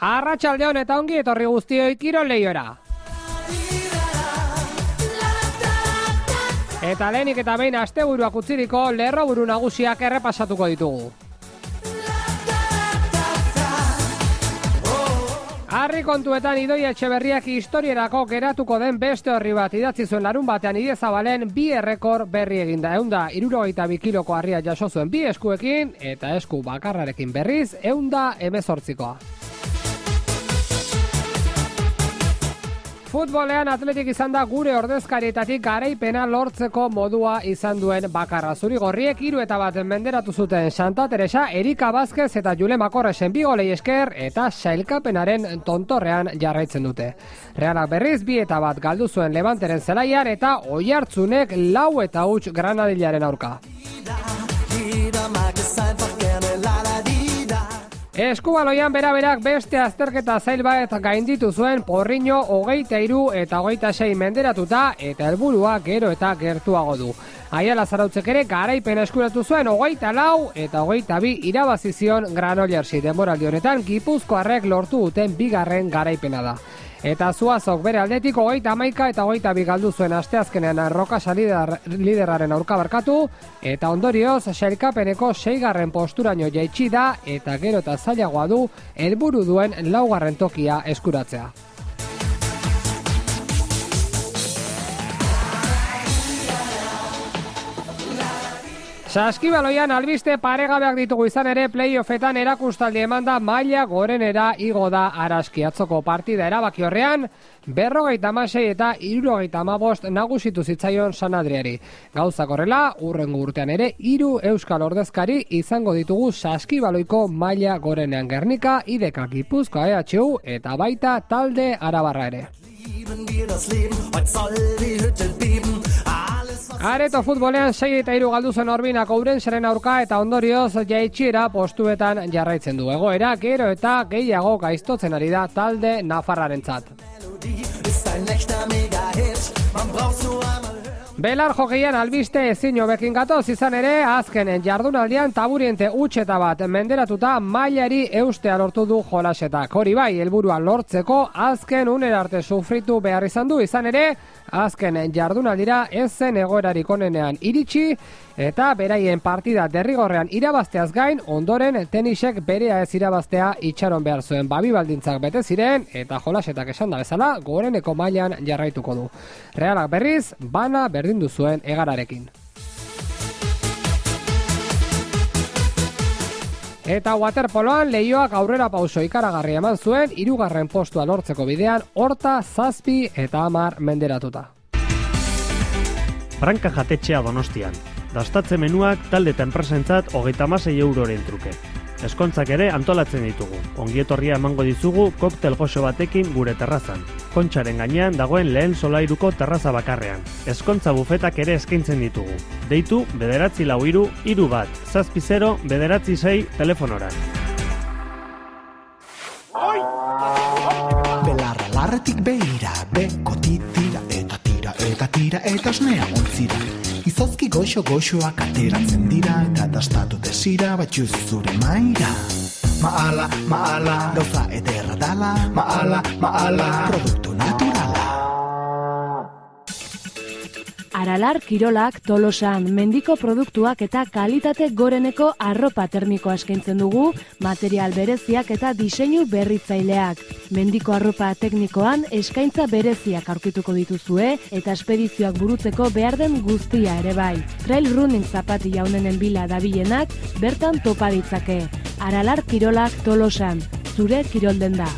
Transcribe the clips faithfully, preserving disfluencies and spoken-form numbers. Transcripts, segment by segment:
Arratsaldeon eta ongi etorri guztioi kirol lehiora. Eta lehenik eta behin asteburuak utziriko lerroburu nagusiak errepasatuko ditugu. Harri kontuetan Idoia Etxeberriak historierako geratuko den beste horri bat idatzi zuen larun batean Idezabalen bi errekor berri eginda. Eunda hirurogeita bi kiloko harria jaso zuen bi eskuekin eta esku bakarrarekin berriz eunda hemezortzikoa. Futbolean Atletik izan da gure ordezkarietatik garaipena lortzeko modua izan duen bakarra. Zurigorriek hiru eta bat menderatu zuten Santa Teresa, Erika Vázquez eta Jule Makorresen bi golei esker eta sailkapenaren tontorrean jarraitzen dute. Realak berriz bi eta bat galdu zuen Levanteren zelaian eta Oiartzunek lau eta huts Granadillaren aurka. Eskubaloian beraberak beste azterketa zail bat gainditu zuen Porriño hogeita hiru eta hogeita sei menderatuta eta helburua gero eta gertuago du. Aiala Zarautzek ere garaipena eskuratu zuen hogeita lau eta hogeita bi irabazi zion Granollersi. Denboraldi honetan Gipuzkoarrek lortu duten bigarren garaipena da. Eta Zuazok bere aldetik hogeita hamaika eta hogeita bi galdu zuen asteazkenean Rokasa lider, liderraren aurka barkatu eta ondorioz sailkapeneko seigarren posturaino jaitsi da eta gero eta zailagoa du helburu duen laugarren tokia eskuratzea. Saskibaloian albiste paregabeak ditugu izan ere playoffetan erakustaldi emanda maila gorenera igo da Araski. Atzoko partida erabaki horrean berrogeita hamasei eta hirurogeita hamabost nagusitu zitzaion San Adriari. Gauzak horrela, hurrengo urtean ere hiru euskal ordezkari izango ditugu Saskibaloiko maila gorenean. Gernika, Ideka, Gipuzkoa, E H U eta baita talde arabarra ere. Areto futbolean sei eta hiru galdu zen Orbinak Ourenseren aurka eta ondorioz jaitsiera postuetan jarraitzen du. Egoera gero eta gehiago gaiztotzen ari da talde nafarrarentzat. Belar jokeian albiste ezin hobekin gatoz izan ere azken jardunaldian Taburiente utxeta bat menderatuta mailari eustea lortu du jolasetak. Hori bai, helburua lortzeko azken unera arte sufritu behar izan du izan ere azken jardunaldira ez zen egoerarik onenean iritsi eta beraien partida derrigorrean irabazteaz gain ondoren tenisek berea ez irabaztea itxaron behar zuen. Babi baldintzak bete ziren eta jolasetak esan da bezala goreneko mailan jarraituko du. Realak berriz bana berdindu zuen egararekin. Eta waterpoloan Leioak aurrera pauso ikaragarri eman zuen hirugarren postua lortzeko bidean horta zazpi eta hamar menderatuta. Branka jatetxea Donostian. Dastatze menuak talde eta enpresentzat hogeita hamasei euroren truke. Eskontzak ere antolatzen ditugu. Ongietorria emango dizugu koktel goxo batekin gure terrazan. Kontxaren gainean dagoen lehen solairuko terraza bakarrean. Eskontza bufetak ere eskaintzen ditugu. Deitu bederatzi lau hiru hiru bat zazpi zero bederatzi sei telefonoran. Belarra larretik behira, beko titira eta tira eta tira eta esnea ontzira. Izozki goxo goxoak ateratzen dira eta dastatu desira batxuz zure maira. Maala, maala, gauza ederra dala, maala, maala, produktu naturala. Aralar Kirolak Tolosan mendiko produktuak eta kalitate goreneko arropa termikoa eskaintzen dugu, material bereziak eta diseinu berritzaileak. Mendiko arropa teknikoan eskaintza bereziak aurkituko dituzue eta espedizioak burutzeko behar den guztia ere bai. Trail running zapati jaunenen bila dabilenak bertan topa ditzake. Aralar Kirolak Tolosan, zure kirolden da.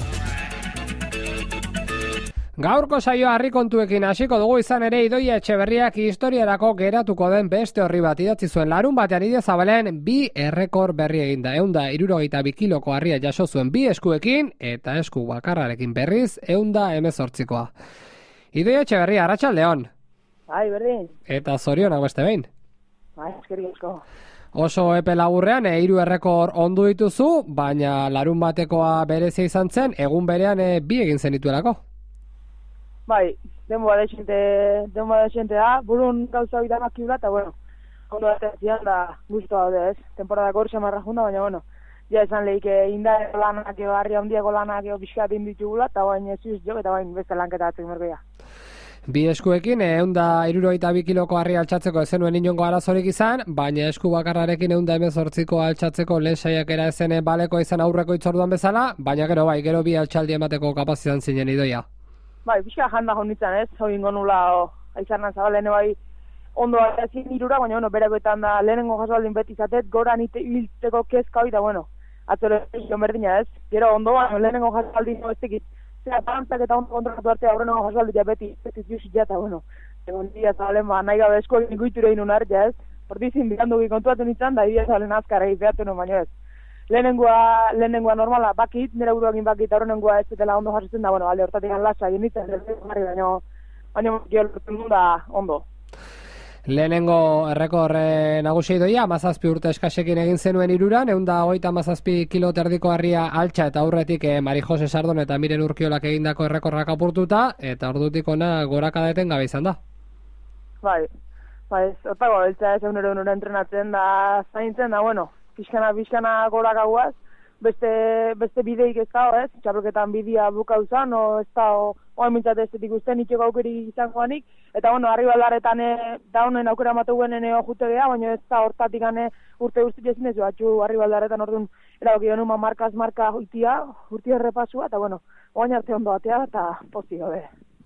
Gaurko saioa harri kontuekin hasiko dugu izan ere Idoia Etxeberriak historiarako geratuko den beste horri bat idatzi zuen larun batean Idezabalen bi errekor berri eginda. Eunda hirurogeita bi kiloko harria jaso zuen bi eskuekin eta esku bakarrarekin berriz eunda hemezortzikoa. Idoia Etxeberria, arratsaldeon. Bai, berdin. Eta zorionak beste behin. Bai, eskerrik asko. Oso epe laburrean hiru errekor ondu dituzu, baina larun batekoa berezia izan zen, egun berean e, bi egin zenituelako. Bai, denbo da xente, denbo da xente da, burun gauza bitan akibla, eta bueno, ondo da zian da guztua daude, ez? Temporada gorsa marra junda, baina bueno, ja esan lehik indareko lanak, harri handiako lanak, pixkat inditugula, eta bain ez zuz jo, eta bain beste lanketa atzek merkoia. Bi eskuekin, eunda irurogeita bi kiloko harri altxatzeko ezenuen inongo arazorik izan, baina esku bakarrarekin eunda hemezortziko altxatzeko lehen saiakera ezen baleko izan aurreko itzorduan bezala, baina gero bai, gero bi altxaldi emateko kapazizan zinen Idoia. Bai, pixka janda honitzen ez, hori ingo nula aizarnan zabalene bai ondo ezin irura, baina bueno, berakoetan da lehenengo jasaldin beti izatet, gora nite hiltzeko kezka hori da, bueno, atzore jo berdina ez, gero ondo baina lehenengo jasaldin no ez tekit, zera balantzak eta ondo kontratu arte aurrenengo jasaldia beti, beti ziusi jata, bueno, egon dia zabalen ba, nahi gabe eskoak nikuiture inun hartza ez, ordizin bikandugi kontuatu nintzen, da idia zabalen azkara egiteatu no, baina ez. Lehenengoa, lehenengoa normala bakit, nire buruakin bakit, aurrenengoa ez zetela ondo jasotzen da, bueno, alde hortatik lasa egin nintzen, baina, baina geolortzen dut da ondo. Lehenengo errekorre nagusi Idoia, amazazpi urte eskasekin egin zenuen iruran, eunda hogeita amazazpi kilo terdiko harria altxa eta aurretik eh, Mari Jose Sardon eta Miren Urkiolak egindako errekorrak apurtuta, eta ordutik ona gorakada eten gabe izan da. Bai, bai, ez, ortago, eltsa ez egunero egunero entrenatzen da zaintzen da, bueno, pixkana, pixkana gorakaguaz, beste, beste bideik ez da, ez, txapelketan bidea buka uzan, o ez da, oa mintzat ez zetik uste, nitxeko aukeri izangoanik, eta bueno, harri baldaretan da honen aukera matuguen eneo jute geha, baina ez da hortatik gane urte guztik ezin ez, batxu harri baldaretan orduan erabaki genuen markaz marka urtia, urtia errepasua, eta bueno, oain arte ondo batea, eta posti gabe.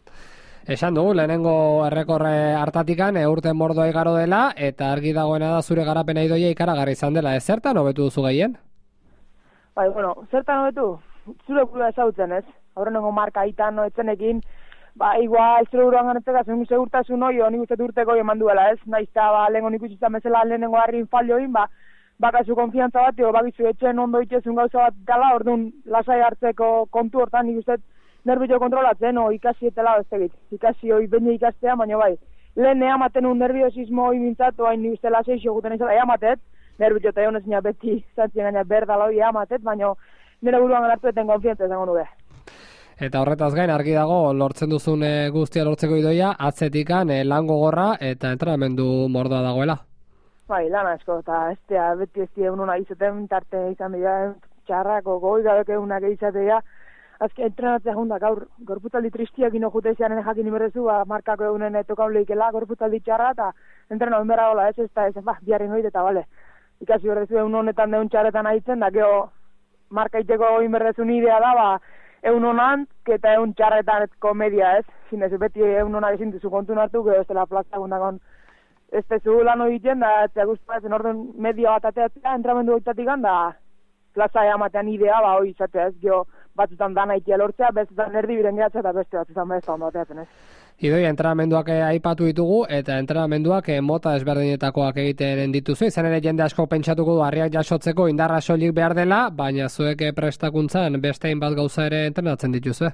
Esan dugu, lehenengo errekorre hartatikan e, urten mordoa igaro dela, eta argi dagoena da zure garapena Idoia ikaragarri izan dela, ez zertan hobetu duzu gehien? Bai, bueno, zertan hobetu? Zure burua ezagutzen ez, aurrenengo marka itan no etzenekin, ba, igual zure buruan ganetzeka zen segurtasun hoi, nik uste urteko hoi eman duela ez, naizta, ba, lehenko nik utzizan bezala lehenengo harrin falioin, ba, bakazu konfiantza bat, jo, bakizu etxen ondo itxezun gauza bat gala, orduan lasai hartzeko kontu hortan nik uste nerbio kontrolatzen, o ikasi etela ez tegit, ikasi hoi bene ikastea, baina bai, lehen eamaten un nerviosismo hoi mintzat, oain nik uste lasai xoguten izala eamatet, nerbio eta egon ezina beti zantzien gaina berdala hoi eamatet, baina nire buruan hartueten konfiantza izango nube. Eta horretaz gain argi dago lortzen duzun e, guztia lortzeko Idoia, atzetikan e, lan gogorra eta entrenamendu mordoa dagoela. Bai, lan asko, eta estea beti estea ununa izaten tarte izan dira, txarrako goi gabeke unak izatea, azke entrenatzea junda gaur, gorputzaldi tristiak ino jute zean jakin iberdezu, ba, markako egunen tokan lehikela, gorputzaldi txarra, eta entrenatzen berra gola, ez ez, eta ez, ba, biarren hoit, eta bale, ikasi berdezu egun honetan deun txarretan aitzen, da geho, markaiteko inberdezu nidea da, ba, egun honan, eta egun txarretan komedia, ez? Zinez, beti egun honak ezin duzu kontu nartu, gero ez dela plazta gundakon ez tezu lan hori ditzen, da, eta guztua ezen orden media bat ateatzea, entramendu goitatik da, plaza eamatean idea, ba, hori izatea, ez? Gio, batzutan dana ikia lortzea, bestetan erdi biren gehatzea, eta beste batzutan bezta ondo ateatzen, ez? Idoia, entrenamenduak aipatu ditugu, eta entrenamenduak mota ezberdinetakoak egiten dituzu, izan ere jende asko pentsatuko du harriak jasotzeko indarra soilik behar dela, baina zuek prestakuntzan bestein bat gauza ere entrenatzen dituzue.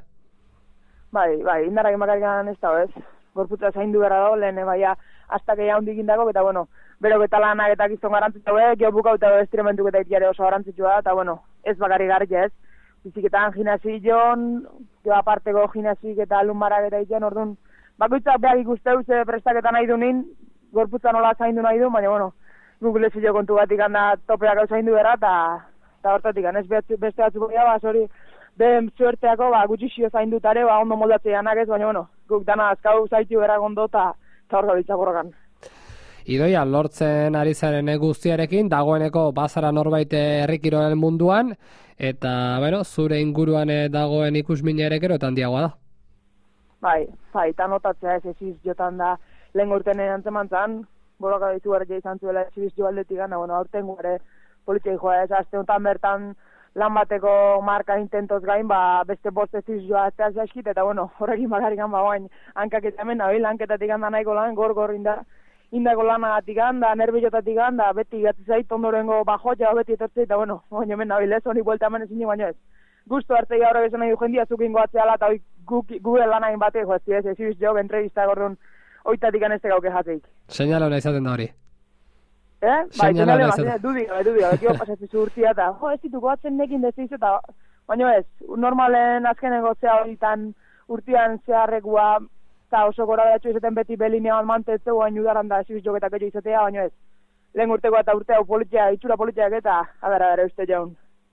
Bai, bai, indarrak emakarikan ez da, ez? Gorputza zaindu behar dago, lehen, baina, hasta que jaundik indako, eta bueno, berok eta lanak eta gizton garantzitu, geho bukau eta estirementuk eta itiare oso garantzitsua, eta bueno, ez bakarrik garri ez. Biziketan gimnasion, jo aparteko gimnasik eta lumbarak eta iten, orduan, bakoitzak behar ikusteu, ze prestaketan nahi du nin, gorputza nola zaindu nahi du, baina bueno, Google ez kontu batik handa topeak hau zaindu behar, eta hortatik, ez beste batzuk gara, ba, sori, ben zuerteako, ba, gutxixio zaindutare, ba, ondo moldatzeanak ez, baina bueno, guk dana azkau zaitu berak ondo, eta hor gabitzak horregan. Idoia, lortzen ari zaren guztiarekin, dagoeneko bazara norbait herrikirolen munduan, eta, bueno, zure inguruan dagoen ikusmina ere gero eta handiagoa da. Bai, bai, eta notatzea ez eziz jotan da, lehen urten antzemantzan, borroka ditu gara izan zuela eziz jo aldetik gana, bueno, aurten gure politzei joa ez, azte honetan bertan lan bateko marka intentoz gain, ba, beste bost eziz joa azteaz jaskit, eta bueno, horrekin bakarrik ba, bain, hankak eta hemen, nahi, lanketatik handa nahiko lan, gor-gor indar, indako lanagatik handa, nerviotatik handa, beti gatzizait, ondorengo bajoa, beti etortzei, eta bueno, oin hemen nahi, lez, honi buelta hemen ezin baino ez. Gusto hartzei gaur egizan nahi du jendia, zukin goatzeala, eta hoi Google lanagin batei joazti ez, ez ibiz jo, entrevista gordun, oitatik anezte gauke jatzeik. Seinale hona izaten da hori. Eh? Bai, seinale hona, dudik, dudik, betio pasatzizu urtia, eta jo, ez ditu goatzen nekin deziz, eta baino ez, normalen azkenengo zea horitan urtian zeharrekua, eta oso gora behatxo izaten beti belinean mantetzeu, hain udaran da ez ibiz joketak edo izatea, baino ez. Lehen urteko eta urtea politia, itxura politiak eta, agar, agar, uste jaun.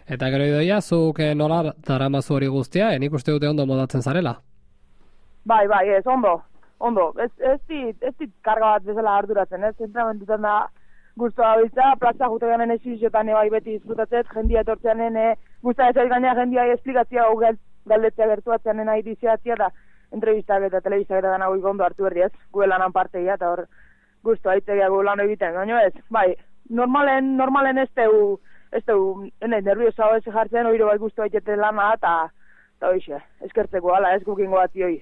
Eta gero idoia, zuk nola daramazu hori guztia, enik uste dute ondo modatzen zarela? Bai, bai, ez, ondo, ondo. Ez, ez dit, ez dit karga bat bezala arduratzen, ez? Entrenamentutan da guztua bitza, plaza jute ganen esiziotan bai beti disfrutatzet, jendia etortzean nene, guztua ez gaina jendia esplikatzia hau galdetzea gertuatzean nena itiziatzia da, entrevistak eta telebistak eta dana goiko ondo hartu berri ez, gue lanan parteia, eta hor guztua itzegia gu lan egiten, gaino ez, bai, normalen, normalen ez teu, ez teu, ene, nerviosa ez jartzen, oiro bai guztua itete lana, eta, eta hoxe, eskertzeko, ala, ez gukingo bat hoi.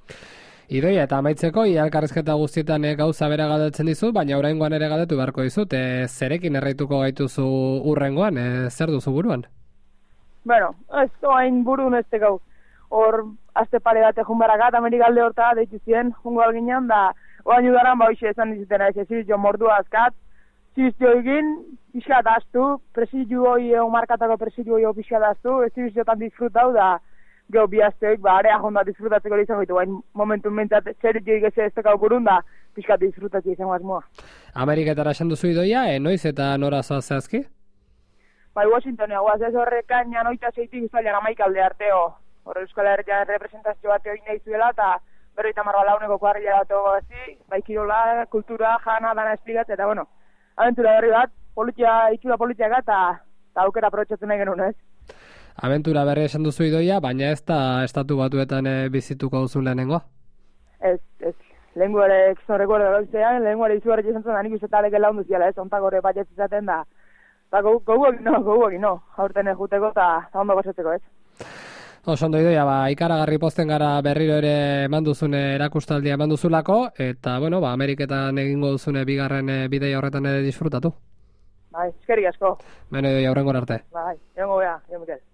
Idoia, eta amaitzeko, ialkarrezketa guztietan gauza bera galdetzen dizut, baina oraingoan ere galdetu beharko dizut, e, zerekin erraituko gaituzu urrengoan, e, zer duzu buruan? Bueno, ez oain burun ez tegau. Hor, azte pare bat egun barakat, Amerikalde horta deitu ziren, jungo alginan, da, oain udaran, ba, hoxe esan dizuten, ez ez jo mordua azkat, ziztio egin, pixkat aztu, presidio hoi, markatako presidio hoi pixkat aztu, ez ziziotan disfrutau, da, geho bihazteok, ba, area jonda disfrutatzeko izango ditu, bain momentu mentzat txeritioik ez ez tekau burun, da, pixkat disfrutatzeko izango azmoa. Ameriketara esan duzu idoia, e, noiz eta nora zoaz zehazki? Bai, Washingtonia, guaz ez horrekan, noita zeitik izalian amaikalde arteo, horre Euskal Herria representazio bat egin nahi zuela, eta berroita marra launeko kuarrila bat egoazi, bai kirola, kultura, jana, dana espligat, eta bueno, aventura berri bat, politia, itxura politiaka, eta aukera aprotxatzen nahi genuen, ez? Aventura berri esan duzu idoia, baina ez da estatu batuetan e, bizituko duzun lehenengoa? Ez, ez, lehengu ere, exon recuerdo gautzean, lehengu ere izugarri izan zen, anik ustetalek laundu ziala, ez, ontak horre batez izaten da, eta goguak no, goguak no, aurten ejuteko eta ondo gozatzeko, ez? Oso ondo idoia, ba, ikaragarri pozten gara berriro ere manduzune erakustaldia manduzulako, eta, bueno, ba, Ameriketan egingo duzune bigarren e, bideia horretan ere disfrutatu. Bai, eskerrik asko. Beno idoia, horrengor arte. Bai, egongo bea, egon Mikel.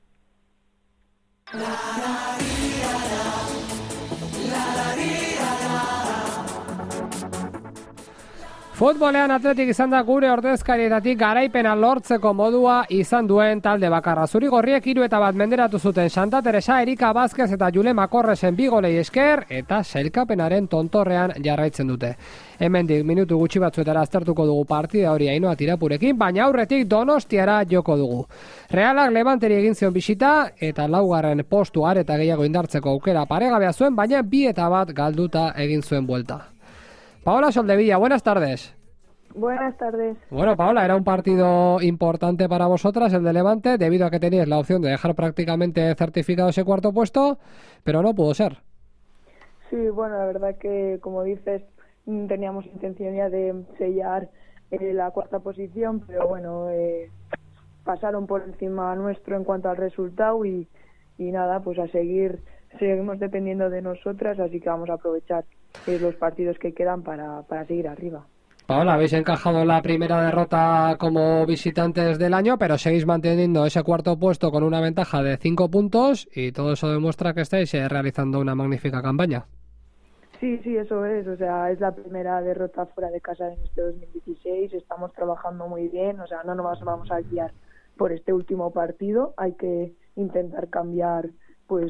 Futbolean Atletik izan da gure ordezkarietatik garaipena lortzeko modua izan duen talde bakarra. Zuri-gorriek hiru eta bat menderatu zuten Santa Teresa, Erika Vázquez eta Jule Makorresen bi golei esker eta sailkapenaren tontorrean jarraitzen dute. Hemendik minutu gutxi batzuetara aztertuko dugu partida hori Ainhoa Tirapurekin, baina aurretik Donostiara joko dugu. Realak Levanteri egin zion bisita eta laugarren postu areta gehiago indartzeko aukera paregabea zuen, baina bi eta bat galduta egin zuen buelta. Paola Soldevilla, buenas tardes. Buenas tardes. Bueno, Paola, era un partido importante para vosotras, el de Levante, debido a que teníais la opción de dejar prácticamente certificado ese cuarto puesto, pero no pudo ser. Sí, bueno, la verdad que, como dices, teníamos intención ya de sellar eh, la cuarta posición, pero bueno, eh, pasaron por encima nuestro en cuanto al resultado y, y nada, pues a seguir, seguimos dependiendo de nosotras, así que vamos a aprovechar eh, los partidos que quedan para, para seguir arriba. Paola, habéis encajado la primera derrota como visitantes del año, pero seguís manteniendo ese cuarto puesto con una ventaja de cinco puntos y todo eso demuestra que estáis eh, realizando una magnífica campaña. Sí, sí, eso es, o sea, es la primera derrota fuera de casa en este dos mil dieciséis, estamos trabajando muy bien, o sea, no nos vamos a guiar por este último partido, hay que intentar cambiar, pues,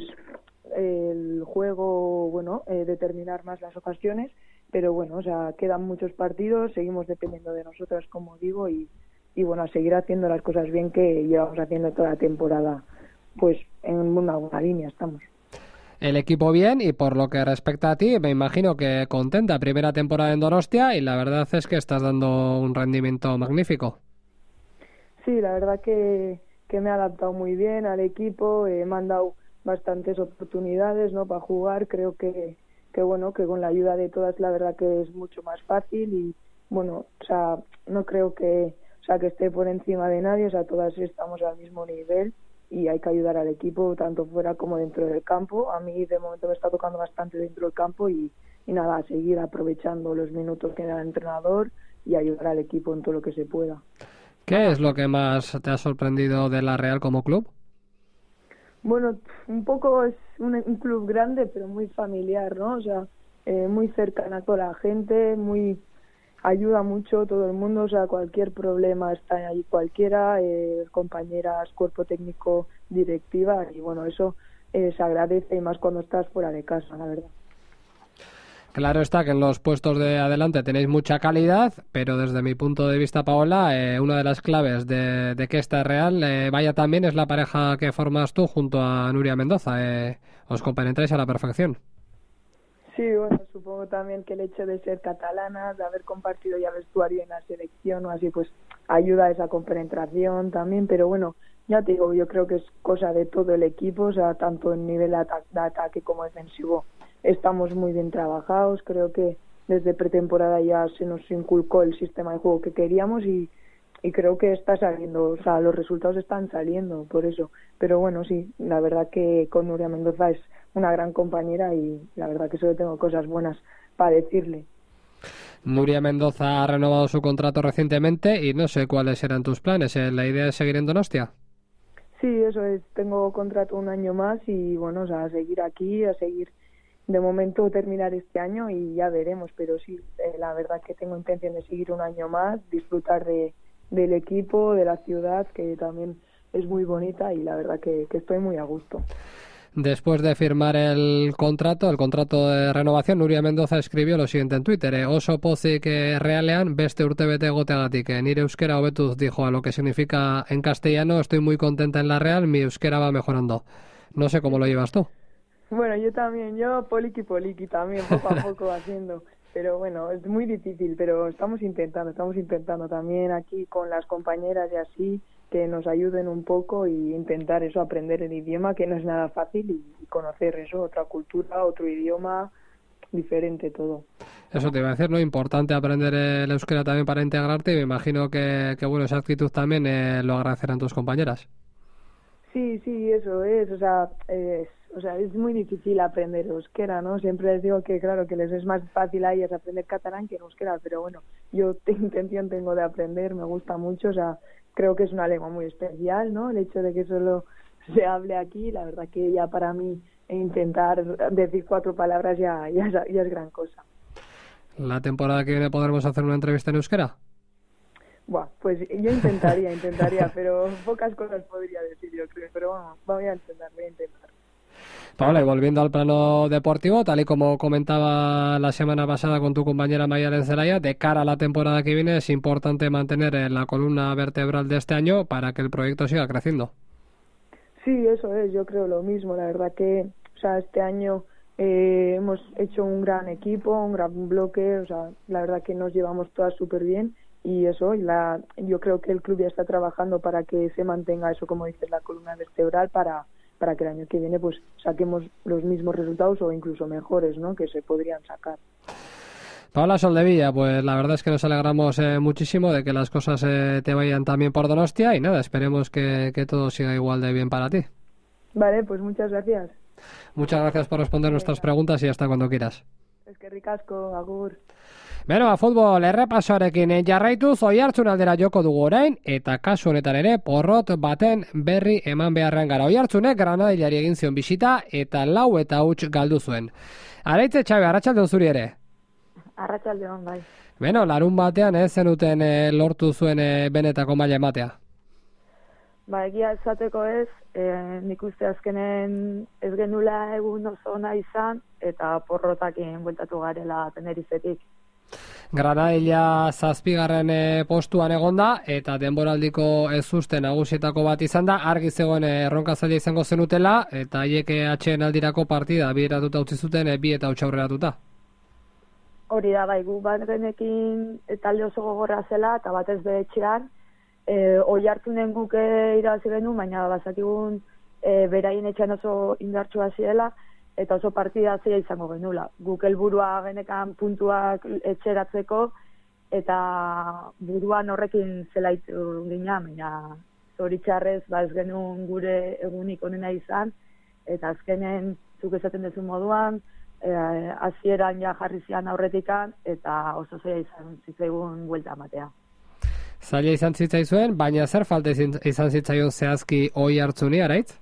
el juego, bueno, eh, determinar más las ocasiones, pero bueno, o sea, quedan muchos partidos, seguimos dependiendo de nosotros, como digo, y, y bueno, a seguir haciendo las cosas bien que llevamos haciendo toda la temporada, pues en una buena línea estamos. El equipo bien, y por lo que respecta a ti, me imagino que contenta, primera temporada en Donostia, y la verdad es que estás dando un rendimiento magnífico. Sí, la verdad que, que me he adaptado muy bien al equipo, eh, me han dado bastantes oportunidades, ¿no?, para jugar, creo que, que bueno, que con la ayuda de todas la verdad que es mucho más fácil y bueno, o sea, no creo que, o sea, que esté por encima de nadie, o sea, todas estamos al mismo nivel y hay que ayudar al equipo tanto fuera como dentro del campo. A mí de momento me está tocando bastante dentro del campo y, y nada, a seguir aprovechando los minutos que da el entrenador y ayudar al equipo en todo lo que se pueda. ¿Qué es lo que más te ha sorprendido de la Real como club? Bueno, un poco es un, un club grande, pero muy familiar, ¿no? O sea, eh, muy cercana a toda la gente, muy ayuda mucho todo el mundo, o sea, cualquier problema está ahí cualquiera, eh, compañeras, cuerpo técnico, directiva, y bueno, eso eh, se agradece y más cuando estás fuera de casa, la verdad. Claro está que en los puestos de adelante tenéis mucha calidad, pero desde mi punto de vista, Paola, eh, una de las claves de, de que esta Real eh, vaya también es la pareja que formas tú junto a Nuria Mendoza. Eh, os compenetráis a la perfección. Sí, bueno, supongo también que el hecho de ser catalanas, de haber compartido ya vestuario en la selección o así, pues ayuda a esa compenetración también, pero bueno, ya te digo, yo creo que es cosa de todo el equipo, o sea, tanto en nivel de, ata- de ataque como defensivo estamos muy bien trabajados, creo que desde pretemporada ya se nos inculcó el sistema de juego que queríamos y, y creo que está saliendo, o sea, los resultados están saliendo por eso, pero bueno, sí, la verdad que con Nuria Mendoza es una gran compañera y la verdad que solo tengo cosas buenas para decirle. Nuria Mendoza ha renovado su contrato recientemente y no sé cuáles eran tus planes. ¿Eh? ¿La idea es seguir en Donostia? Sí, eso es, tengo contrato un año más y bueno, o sea, a seguir aquí, a seguir de momento terminar este año y ya veremos, pero sí, eh, la verdad que tengo intención de seguir un año más, disfrutar de del equipo, de la ciudad, que también es muy bonita y la verdad que, que estoy muy a gusto. Después de firmar el contrato, el contrato de renovación, Nuria Mendoza escribió lo siguiente en Twitter: eh, oso pozik realean beste urtebete egoteagatik. Eh, nire euskera hobetuz, dijo, a lo que significa en castellano: estoy muy contenta en la Real, mi euskera va mejorando. No sé cómo lo llevas tú. Bueno, yo también, yo poliqui poliqui también, poco a poco haciendo, pero bueno, es muy difícil, pero estamos intentando, estamos intentando también aquí con las compañeras y así, que nos ayuden un poco y intentar eso, aprender el idioma, que no es nada fácil, y, y conocer eso, otra cultura, otro idioma, diferente todo. Eso te iba a decir, ¿no? Importante aprender el euskera también para integrarte y me imagino que, que bueno, esa actitud también eh, lo agradecerán tus compañeras. Sí, sí, eso es, o sea, es, o sea, es muy difícil aprender euskera, ¿no? Siempre les digo que, claro, que les es más fácil a ellas aprender catalán que euskera, pero bueno, yo te, intención tengo de aprender, me gusta mucho, o sea, creo que es una lengua muy especial, ¿no? El hecho de que solo se hable aquí, la verdad que ya para mí intentar decir cuatro palabras ya, ya, ya es gran cosa. ¿La temporada que viene podremos hacer una entrevista en euskera? Buah, pues yo intentaría, intentaría, pero pocas cosas podría decir, yo creo, pero bueno, voy a intentar, voy a intentar. Paola, y volviendo al plano deportivo, tal y como comentaba la semana pasada con tu compañera Mayalen Zelaya, de cara a la temporada que viene es importante mantener la columna vertebral de este año para que el proyecto siga creciendo. Sí, eso es, yo creo lo mismo, la verdad que, o sea, este año eh, hemos hecho un gran equipo, un gran bloque, o sea, la verdad que nos llevamos todas súper bien. Y eso, la, yo creo que el club ya está trabajando para que se mantenga eso, como dices, la columna vertebral, para, para que el año que viene pues saquemos los mismos resultados o incluso mejores, ¿no?, que se podrían sacar. Paola Soldevilla, pues la verdad es que nos alegramos eh, muchísimo de que las cosas eh, te vayan también por Donostia y nada, esperemos que, que todo siga igual de bien para ti. Vale, pues muchas gracias. Muchas gracias por responder nuestras preguntas y hasta cuando quieras. Es que ricasco, agur. Beno, a futbol errepasoarekin jarraituz Oiartzun aldera joko dugu orain, eta kasu honetan ere porrot baten berri eman beharrean gara. Oiartzunek Granadillari egin zion bisita eta lau eta huts galdu zuen. Araitze Txabe, arratsaldeon zuri ere. Arratsaldeon, bai. Beno, larun batean ez zenuten e, lortu zuen e, benetako maila ematea. Ba, egia esateko ez, e, nik uste azkenen ez genula egun oso ona izan, eta porrotakin bueltatu garela Tenerizetik. Granadilla zazpigarren e, postuan egonda eta denboraldiko ezuste nagusietako bat izan da, argi zegoen erronka zaila izango zenutela eta haiek atxeen aldirako partida bieratuta utzi zuten e, bi eta huts aurreratuta. Hori da, bai, gu bat genekin talde oso gogorra zela eta batez behetxean, e, Oiartzunen guke irabazi genuen, baina bazakigun e, beraien etxean oso indartsua zirela, eta oso partida zia izango genula. Guk helburua genekan puntuak etxeratzeko, eta buruan horrekin zelaitu gina, baina zoritxarrez ba ez genuen gure egunik onena izan, eta azkenen zuk esaten duzu moduan, hasieran ja jarri zian aurretikan, eta oso zaila izan zitzaigun buelta ematea. Zaila izan zitzaizuen, baina zer falta izan zitzaion zehazki Oiartzuni, Araitz?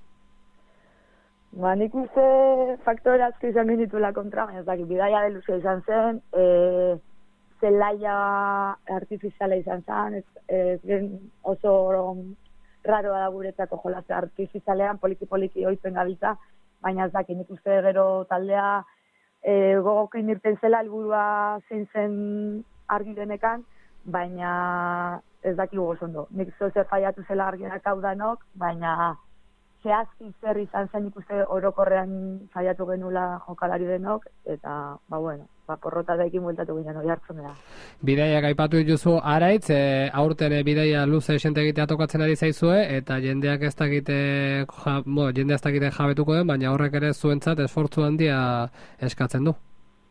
Ba, nik uste faktore asko izan genituela kontra, baina ez dakit, bidaia de luzea izan zen, e, zelaia artifiziala izan zen, ez, ez gen oso raroa da guretzako jolazte artifizialean, poliki-poliki oitzen gabiltza, baina ez dakit, nik uste gero taldea e, gogokin irten zela helburua zein zen argi denekan, baina ez dakigu oso ondo. Nik zozer faiatu zela argiak hau danok, baina zehazki zer izan zen ikuste orokorrean faiatu genula jokalari denok, eta, ba, bueno, ba, porrota daikin bueltatu ginen hori hartzunea. Bidaiak aipatu dituzu araitz, e, aurten e, bidaia luze esente egitea tokatzen ari zaizue, eta jendeak ez dakite, ja, bo, jende ez dakite jabetuko den, baina horrek ere zuentzat esfortzu handia eskatzen du.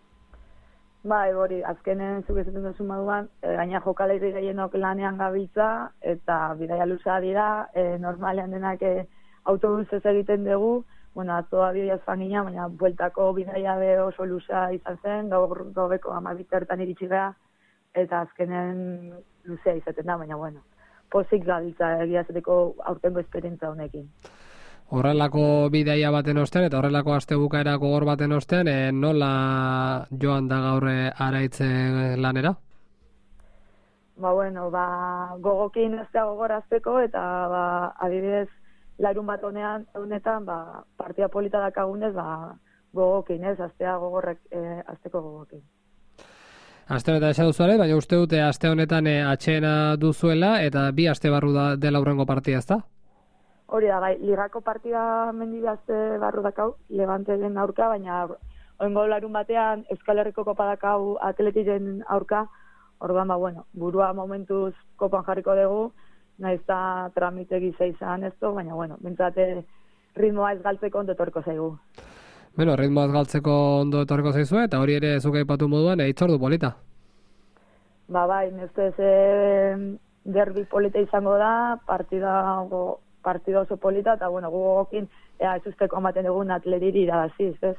Ba, hori, azkenen zuk ezaten duzu moduan, e, gaina jokalari gehienok lanean gabiltza, eta bidaia luzea dira, e, normalean denak e, autobusez egiten dugu, bueno, atzoa bidaia zan gina, baina bueltako bidaia be oso luzea izan zen, gaur gobeko amabitertan iritsi gara, eta azkenen luzea izaten da, baina bueno, pozik gabiltza egia zeteko aurtengo esperientza honekin. Horrelako bidaia baten ostean eta horrelako astebukaera gogor baten ostean, e, nola joan da gaur araitze lanera? Ba, bueno, ba, gogokin astea gogorazteko eta ba, adibidez larun bat honean, honetan, ba, partia polita dakagunez, ba, gogokin, ez, astea gogorrek, e, asteko gogokin. Aste honetan esan duzuare, baina uste dute aste honetan e, atxeena duzuela eta bi aste barru da dela hurrengo partia, ez da? Hori da, bai, ligako partida mendi aste barru dakau, Levante den aurka, baina oingo larun batean Euskal Herriko kopa dakau Atletiren aurka, orduan, ba, bueno, burua momentuz kopan jarriko dugu, nahiz eta tramite gisa izan ez du, baina, bueno, bintzate ritmoa ez galtzeko ondo etorriko zaigu. Bueno, ritmoa ez galtzeko ondo etorriko zaizu, eta hori ere zuk aipatu moduan, e, hitzordu polita. Ba, bai, nestez e, derbi polita izango da, partida go, partida oso polita, eta, bueno, gugokin, ea ez usteko amaten dugun atletiri irabaziz, ez?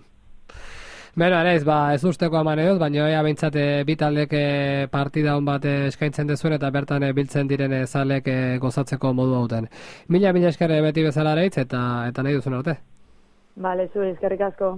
Beno, arez, ba, ez usteko aman edoz, baina ea behintzate bitaldek partida hon bat eskaintzen dezuen eta bertan biltzen diren zalek gozatzeko modu hauten. Mila, mila eskerre beti bezala areitz eta, eta nahi duzun arte. Bale, zu, eskerrik asko.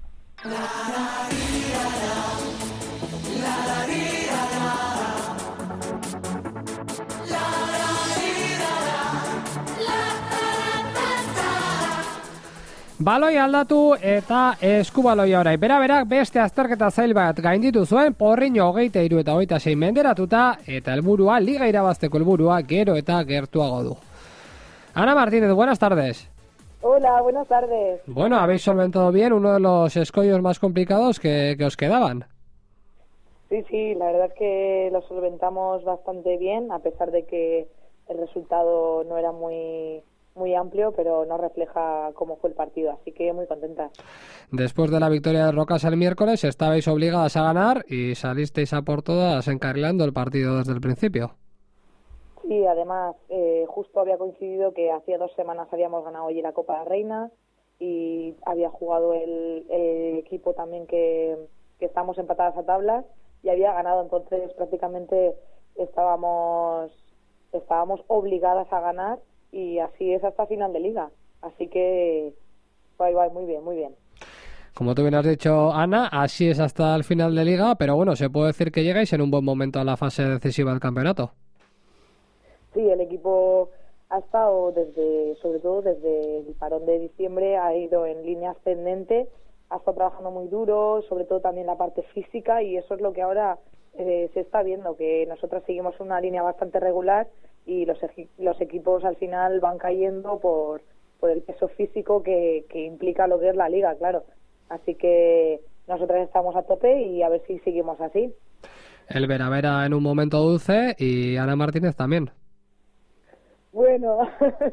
Baloi aldatu eta eskubaloia orai. Bera berak beste azterketa zail bat gainditu zuen, Porriño hogeita hiru eta hogeita sei menderatuta, eta helburua liga irabazteko helburua gero eta gertuago du. Ana Martínez, buenas tardes. Hola, buenas tardes. Bueno, habéis solventado bien uno de los escollos más complicados que, que os quedaban. Sí, sí, la verdad es que lo solventamos bastante bien, a pesar de que el resultado no era muy... muy amplio, pero no refleja cómo fue el partido, así que muy contentas. Después de la victoria de Rocas el miércoles, estabais obligadas a ganar y salisteis a por todas encarrilando el partido desde el principio. Sí, además, eh, justo había coincidido que hacía dos semanas habíamos ganado allí la Copa de Reina y había jugado el, el equipo también que, que estábamos empatadas a tablas y había ganado, entonces prácticamente estábamos, estábamos obligadas a ganar y así es hasta final de liga. Así que, bye, bye, muy bien, muy bien. Como tú bien has dicho, Ana, así es hasta el final de liga, pero bueno, se puede decir que llegáis en un buen momento a la fase decisiva del campeonato. Sí, el equipo ha estado desde, sobre todo desde el parón de diciembre, ha ido en línea ascendente, ha estado trabajando muy duro, sobre todo también la parte física, y eso es lo que ahora eh, se está viendo, que nosotros seguimos una línea bastante regular y los, los equipos al final van cayendo por, por el peso físico que, que implica lo que es la liga, claro. Así que nosotros estamos a tope y a ver si seguimos así. El Veravera en un momento dulce y Ana Martínez también. Bueno,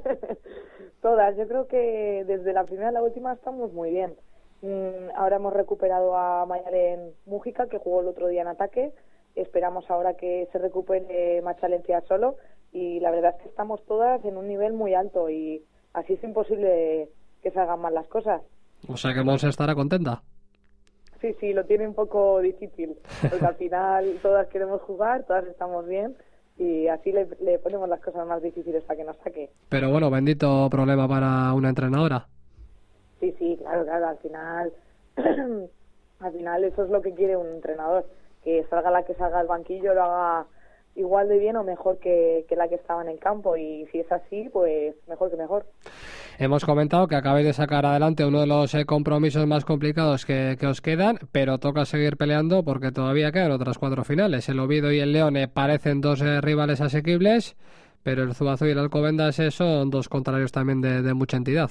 todas. Yo creo que desde la primera a la última estamos muy bien. Mm, ahora hemos recuperado a Mayalen Mújica, que jugó el otro día en ataque. Esperamos ahora que se recupere Machalencia solo. Y la verdad es que estamos todas en un nivel muy alto y así es imposible que salgan mal las cosas. O sea que Monse estará contenta. Sí, sí, lo tiene un poco difícil, porque al final todas queremos jugar, todas estamos bien y así le, le ponemos las cosas más difíciles para que nos saque. Pero bueno, bendito problema para una entrenadora. Sí, sí, claro, claro, al final, al final eso es lo que quiere un entrenador, que salga la que salga al banquillo, lo haga igual de bien o mejor que, que la que estaba en el campo, y si es así, pues mejor que mejor. Hemos comentado que acabáis de sacar adelante uno de los eh, compromisos más complicados que, que os quedan, pero toca seguir peleando porque todavía quedan otras cuatro finales. El Oviedo y el León eh, parecen dos eh, rivales asequibles, pero el Zuazo y el Alcobendas eh, son dos contrarios también de, de mucha entidad.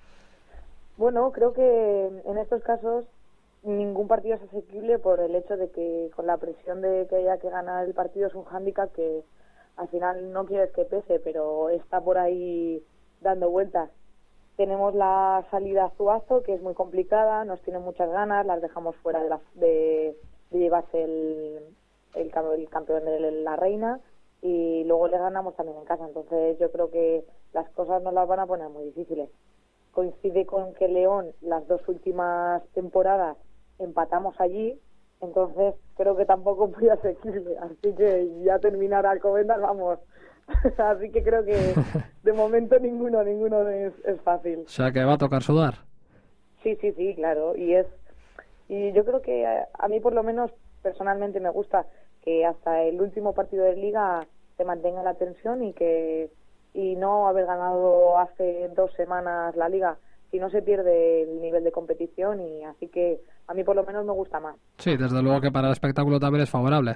Bueno, creo que en estos casos ningún partido es asequible por el hecho de que con la presión de que haya que ganar el partido es un hándicap que al final no quieres que pese, pero está por ahí dando vueltas. Tenemos la salida a Zuazo, que es muy complicada, nos tiene muchas ganas, las dejamos fuera de, la, de, de llevarse el, el, el campeón de la Reina, y luego le ganamos también en casa. Entonces yo creo que las cosas nos las van a poner muy difíciles. Coincide con que León las dos últimas temporadas empatamos allí, entonces creo que tampoco es muy asequible, así que ya terminar Alcobendas, vamos. Así que creo que de momento ninguno, ninguno es, es fácil. O sea que va a tocar sudar. Sí, sí, sí, claro. Y es y yo creo que a, a mí por lo menos personalmente me gusta que hasta el último partido de Liga se mantenga la tensión y que y no haber ganado hace dos semanas la Liga, si no se pierde el nivel de competición, y así que a mí por lo menos me gusta más. Sí, desde luego que para el espectáculo también es favorable.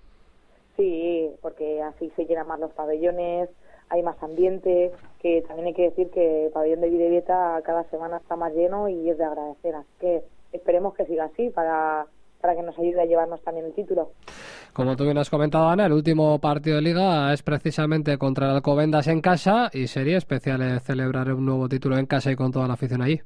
Sí, porque así se llenan más los pabellones, hay más ambiente, que también hay que decir que el pabellón de Bidebieta cada semana está más lleno y es de agradecer, así que esperemos que siga así para, para que nos ayude a llevarnos también el título. Como tú bien has comentado, Ana, el último partido de Liga es precisamente contra el Alcobendas en casa, y sería especial eh, celebrar un nuevo título en casa y con toda la afición allí.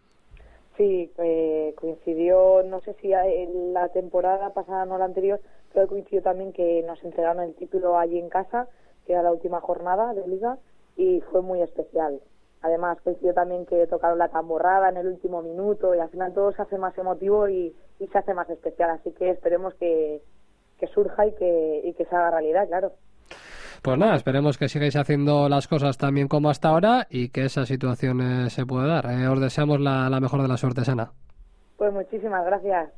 Sí, eh, coincidió, no sé si en la temporada pasada o la anterior, creo que coincidió también que nos entregaron el título allí en casa, que era la última jornada de Liga, y fue muy especial. Además coincidió también que tocaron la tamborrada en el último minuto, y al final todo se hace más emotivo y, y se hace más especial, así que esperemos que, que surja y que, y que se haga realidad, claro. Pues nada, esperemos que sigáis haciendo las cosas también como hasta ahora y que esa situación eh, se pueda dar. Eh, os deseamos la, la mejor de las suertes, Ana. Pues muchísimas gracias.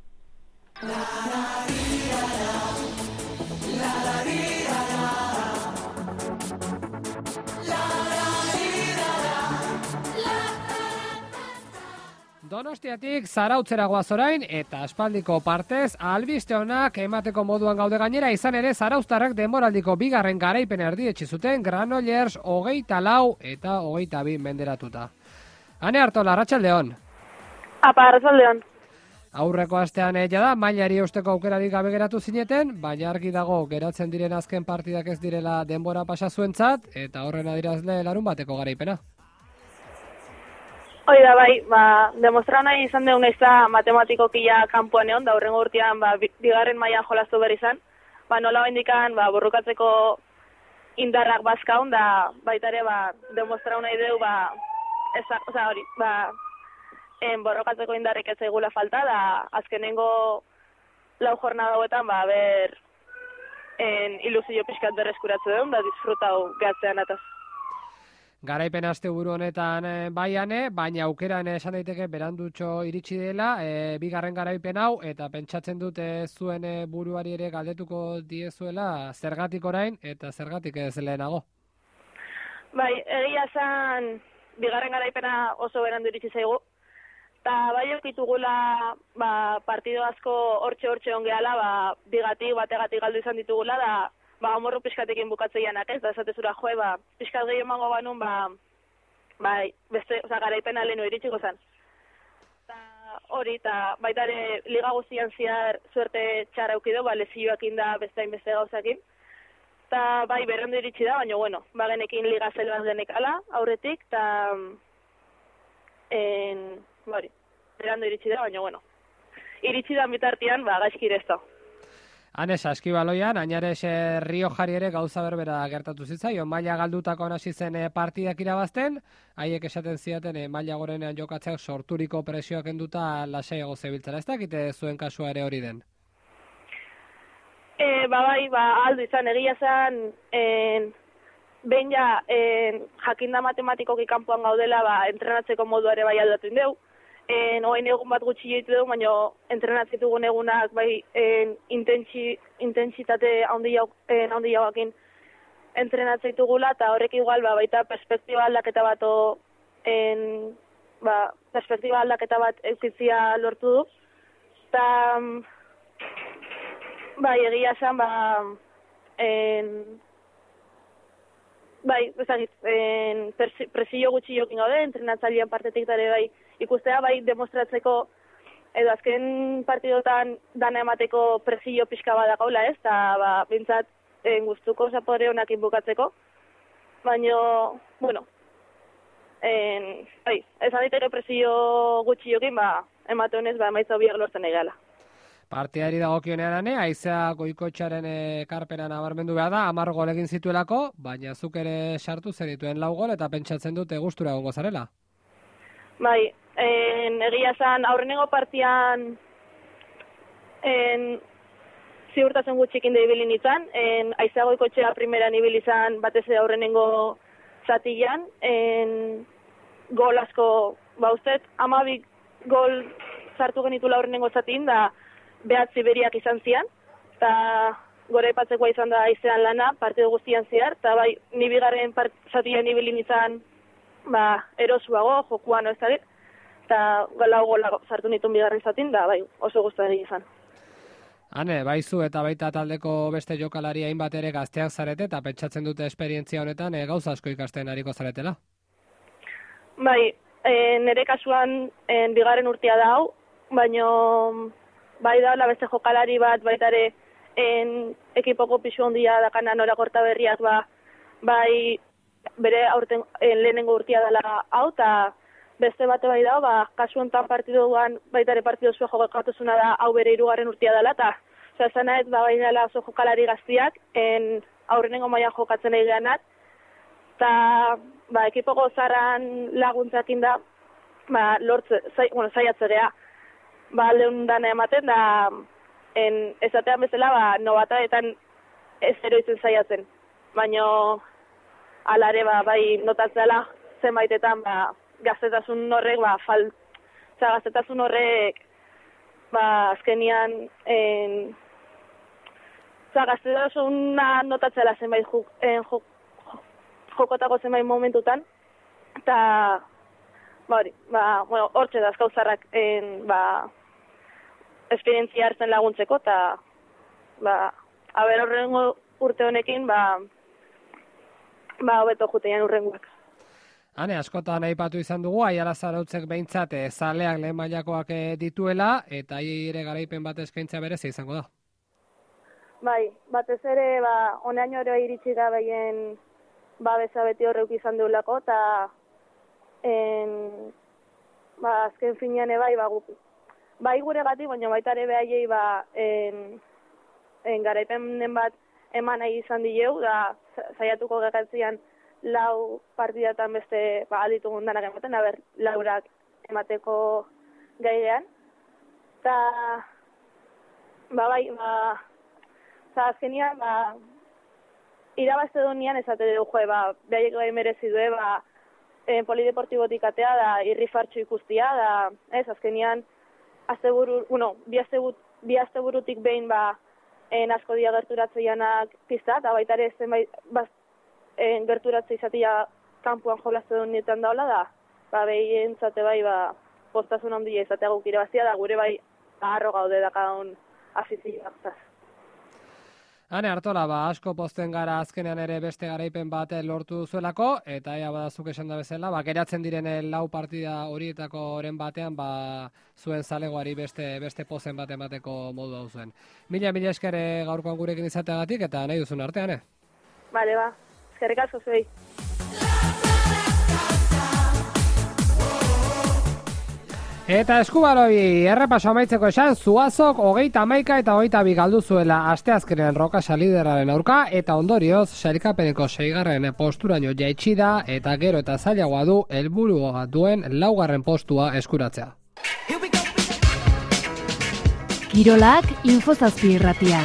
Donostiatik Zarautzera goaz orain, eta aspaldiko partez albiste onak emateko moduan gaude gainera, izan ere zarauztarrak denboraldiko bigarren garaipen erdietsi zuten Granollers hogeita lau eta hogeita bi menderatuta. Ane Artola, arratsaldeon. Apa, arratsaldeon. Aurreko astean ella da, mailari eusteko aukerarik gabe geratu zineten, baina argi dago geratzen diren azken partidak ez direla denbora pasa zuentzat, eta horren adirazle larun bateko garaipena. Hoi da bai, ba, demostrau nahi izan deun ezta matematikoki ja kanpoan egon, da horrengo urtean ba, bigarren mailan jolastu behar izan, ba, nola bendikan ba, borrokatzeko indarrak bazkaun, da baita ere ba, demostrau nahi deu, ba, eza, oza, hori, ba, en, borrokatzeko indarrik ez zaigula falta, da azkenengo lau jornada hauetan, ba, ber, en, ilusio pixkat berreskuratzu deun, da disfrutau gehatzean ataz. Garaipen asteburu honetan e, baiane, baina aukeran esan daiteke berandutxo iritsi dela, e, bigarren garaipen hau, eta pentsatzen dute zuen e, buruari ere galdetuko diezuela zergatik orain eta zergatik ez lehenago. Bai, egia zan bigarren garaipena oso berandu iritsi zaigu, eta bai okitugula ba, partido asko hortxe-hortxe ongeala, ba, bigatik, bategatik galdu izan ditugula, da ba, amorru pixkatekin bukatzeianak ez, da esatezura joe, ba, pixkat gehi emango banun, ba, ba, beste, oza, garaipena lehenu iritsiko zen. Ta hori, eta baita ere liga guztian ziar suerte txarra eukido, ba, lezioak inda bestain beste gauzakin. Ta bai, berrendu iritsi da, baina, bueno, ba, genekin liga zelbaz genekala, aurretik, eta, en, bari, berrendu iritsi da, baina, bueno, iritsi da bitartian, ba, gaizkirezto. Hanez, askibaloian, Ainares eh, Riojari ere gauza berbera gertatu zitzaion, maila galdutako hasi zen eh, partidak irabazten, haiek esaten ziaten eh, maila gorenean jokatzeak sorturiko presioak enduta lasaiago zebiltzara. Ez dakite zuen kasua ere hori den? E, ba bai, ba, aldu izan, egia zen, en, behin ja, en, jakinda matematikoki kanpoan gaudela, ba, entrenatzeko modua ere bai aldatu indeu, en oain egun bat gutxi ditu dugu, baina entrenatzen dugun egunak bai en, intentsi, intentsitate handiagoakin entrenatzen dugula, eta horrek igual ba, baita perspektiba aldaketa bat o, en, ba, perspektiba aldaketa bat eukitzia lortu du. Eta bai, egia esan, ba, en, bai, ezagit, en, presio gutxi jokin gaude, entrenatzailean partetik dare bai, ikustea bai demostratzeko, edo azken partidotan dana emateko presio pixka bat gaula ez, eta ba, bintzat en, guztuko zapore honak inbukatzeko, baina, bueno, en, bai, esan ditero presio gutxi jokin, ba, emate honez, ba, emaitza hobiak lortzen egala. Partiari dagokionean ane, Aizea Goikotxaren ekarpena nabarmendu behar da, hamar gol egin zituelako, baina zuk ere sartu zenituen lau gol eta pentsatzen dute gustura egongo zarela. Bai, en, egia esan aurrenengo partian en, ziurtatzen gutxikin da ibili nintzen, en, Aizea Goikotxea primeran ibili izan batez aurrenengo zatian, en, gol asko, ba usted, amabik gol sartu genitula aurrenengo zatin, da behatzi beriak izan zian, eta gore ipatzekoa izan da Aizean lana, partidu guztian zehar, eta bai, ni bigarren zatian ibilin izan, ba, erosuago, jokuan ez da dit, eta lau gola sartu nituen bigarren zatin, da bai, oso guztaren izan. Hane, baizu eta baita taldeko beste jokalari hainbat ere gazteak zarete, eta pentsatzen dute esperientzia honetan e, gauza asko ikasten ariko zaretela? Bai, e, nire kasuan e, bigarren urtea da hau, baino bai da, la beste jokalari bat, baita ere, en ekipoko pisu handia dakana Nora Korta berriak, ba, bai bere aurten en, lehenengo urtia dela hau, eta beste bate bai da, ba, kasu honetan partiduan, baita ere partidu zua jokatuzuna da, hau bere hirugarren urtia dela, eta oza, esan nahez, ba, bai dela oso jokalari gaztiak, en aurrenengo mailan jokatzen egianat, eta ba, ekipoko zaran laguntzakin da, ba, lortze, zai, bueno, zaiatze geha, ba, lehun dana ematen, da, en, ezatean bezala, ba, nobataetan ez eroitzen zaiatzen. Baina, alare, ba, bai, notatzela, zenbaitetan, ba, gaztetasun horrek, ba, fal, oza, gaztetasun horrek, ba, azkenian, en, oza, gaztetasuna notatzela zenbait juk, en, juk, jokotako zenbait momentutan, eta, ba, hori, ba, bueno, hortxe da, azkauzarrak, en, ba, esperientzia hartzen laguntzeko, eta, ba, haber horrengo urte honekin, ba, ba, hobeto jutean urrengoak. Hane, askotan aipatu izan dugu, Aiala Zarautzek behintzat zaleak lehen mailakoak dituela, eta ere garaipen bat eskaintza berez izango da. Bai, batez ere, ba, honeaino ere iritsi gabeien babesa beti horreuk izan duelako, eta en, ba, azken finean bai, ba, guk, bai gure gati, baina baita ere behaiei ba, en, en garaipenen bat eman nahi izan dileu, da saiatuko gegatzean lau partidatan beste ba, alditugun danak ematen, haber, laurak emateko gaidean. Eta, ba, bai, ba, za, azkenian, ba, irabazte dunian ezate dugu, joe, ba, behaiek gai merezi due, ba, en, polideportibotik atea, da, irrifartxo ikustia, da, ez, azkenian, Asteburu, bueno, bi astebut, bi asteburutik behin ba en asko dia gerturatzeianak pista, eta baita ere zenbait bas, en gerturatzei izatea kanpoan jolazte duenetan daula da, ba behientzate bai ba postasun handia izatea guk irabazia da, gure bai harro gaude dakaun afizioak. Hane, Artola, ba, asko posten gara azkenean ere beste garaipen bat lortu zuelako, eta ea badazuk esan da bezala, ba, geratzen diren lau partida horietako oren batean, ba, zuen zalegoari beste beste pozen bat emateko modu hau zuen. Mila, mila eskere gaurkoan gurekin izateagatik, eta nahi duzun artean, eh? Bale, ba, eskerrik asko zuei. Eta eskubaloi errepaso amaitzeko esan, Zuazok hogeita hamaika eta hogeita bi galdu zuela asteazkenen Rokasa lideraren aurka, eta ondorioz sailkapeneko seigarren posturaino jaitsi da, eta gero eta zailagoa du helburua duen laugarren postua eskuratzea. Kirolak Infozazpi irratian.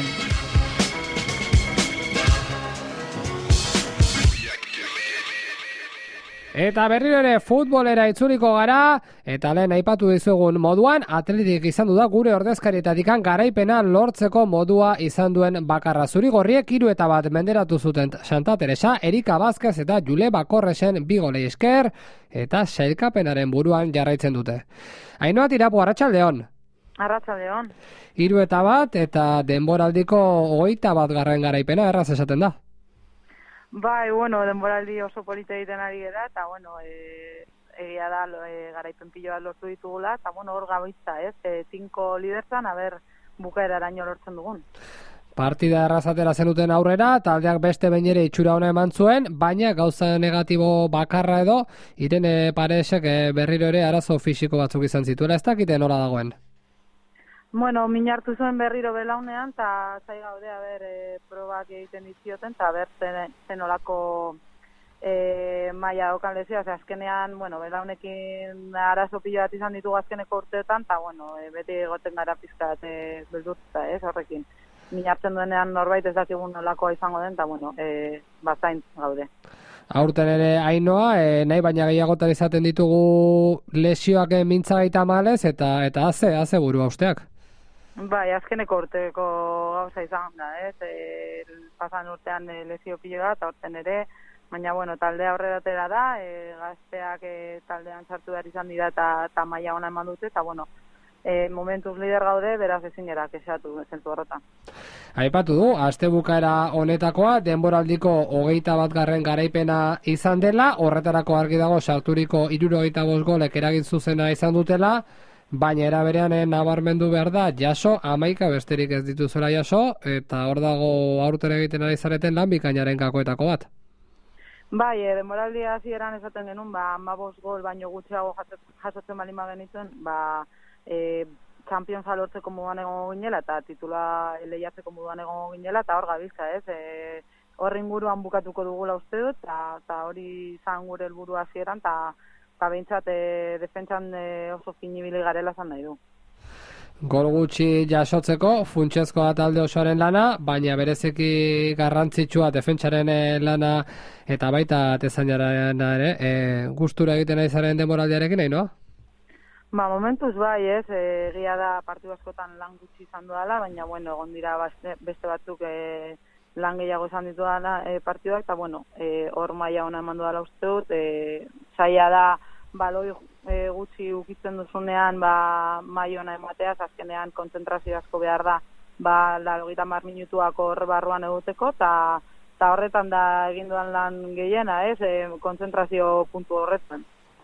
Eta berriro ere futbolera itzuliko gara, eta lehen aipatu dizuegun moduan, Atletik izan du da gure ordezkarietatikan garaipena lortzeko modua izan duen bakarra. Zurigorriek hiru eta bat menderatu zuten Santa Teresa, Erika Vázquez eta Jule Bakorresen bi golei esker, eta sailkapenaren buruan jarraitzen dute. Ainhoa Tirapu, arratsaldeon. Arratsaldeon. Hiru eta bat eta denboraldiko hogeita bat garren garaipena erraz esaten da. Bai, bueno, denboraldi oso polita egiten ari gara, eta, bueno, e, egia da, e, garaipen pilo bat lortu ditugula, eta, bueno, hor gabiltza, ez? E, tinko liderzan, aber bukaera araño lortzen dugun. Partida errazatera zenuten aurrera, taldeak beste behin ere itxura ona eman zuen, baina gauza negatibo bakarra edo, Irene Paresek berriro ere arazo fisiko batzuk izan zituela, ez dakite nola dagoen? Bueno, min hartu zuen berriro belaunean, eta zai gaude, haber, e, probak egiten dizioten, eta ber, zen, zen olako e, maia okan lezio, ose, azkenean, bueno, belaunekin arazo pilo bat izan ditugu azkeneko urteetan, eta, bueno, e, beti egoten gara pizkat e, beldurtza, ez, horrekin. Min hartzen duenean norbait ez dakigun nolakoa izango den, eta, bueno, e, bazain gaude. Aurten ere Ainhoa, e, nahi baina gehiagotan izaten ditugu lesioak mintzagaita malez, eta eta haze, haze burua usteak. Bai, azkeneko urteko gauza izan da, ez? E, pasan urtean e, lesio pilo da, eta urten ere, baina, bueno, taldea aurreratera da, e, gazteak e, taldean sartu behar izan dira eta, eta maila ona eman dute, eta, bueno, e, momentuz lider gaude, beraz ezin gara kexatu zentu horretan. Aipatu du, aste bukaera honetakoa, denboraldiko hogeita bat garren garaipena izan dela, horretarako argi dago sarturiko hirurogeita bost golek eragin zuzena izan dutela, baina eraberean nabarmendu behar da, jaso, hamaika besterik ez dituzuela jaso, eta hor dago aurten egiten ari zareten lan bikainaren gakoetako bat. Bai, e, denboraldia hasieran esaten genuen, ba, hamabost gol baino gutxiago jasotzen bali magenituen, ba, e, Championsa lortzeko moduan egongo ginela, eta titula lehiatzeko moduan egongo ginela, eta hor gabizka, ez? E, hor inguruan bukatuko dugula uste dut, eta hori izan gure helburu hasieran, eta eta behintzat e, defentsan e, oso finibili garela zan nahi du. Gol gutxi jasotzeko, funtsezkoa talde osoaren lana, baina bereziki garrantzitsua defentsaren lana eta baita tezainaren ere, e, gustura egiten ari zaren denboraldiarekin, nahi, no? Ba, momentuz bai, ez, egia da partidu askotan lan gutxi izan duela, baina, bueno, egon dira beste batzuk e, lan gehiago izan ditu dela e, partiduak, eta, bueno, e, hor maila ona eman duela uste dut, e, zaila da, baloi e, gutxi ukitzen duzunean, ba, maila ona emateaz, azkenean kontzentrazio asko behar da, ba, laurogeita hamar minutuak hor barruan egoteko, eta horretan da egin duan lan gehiena, ez, e, kontzentrazio puntu horretan.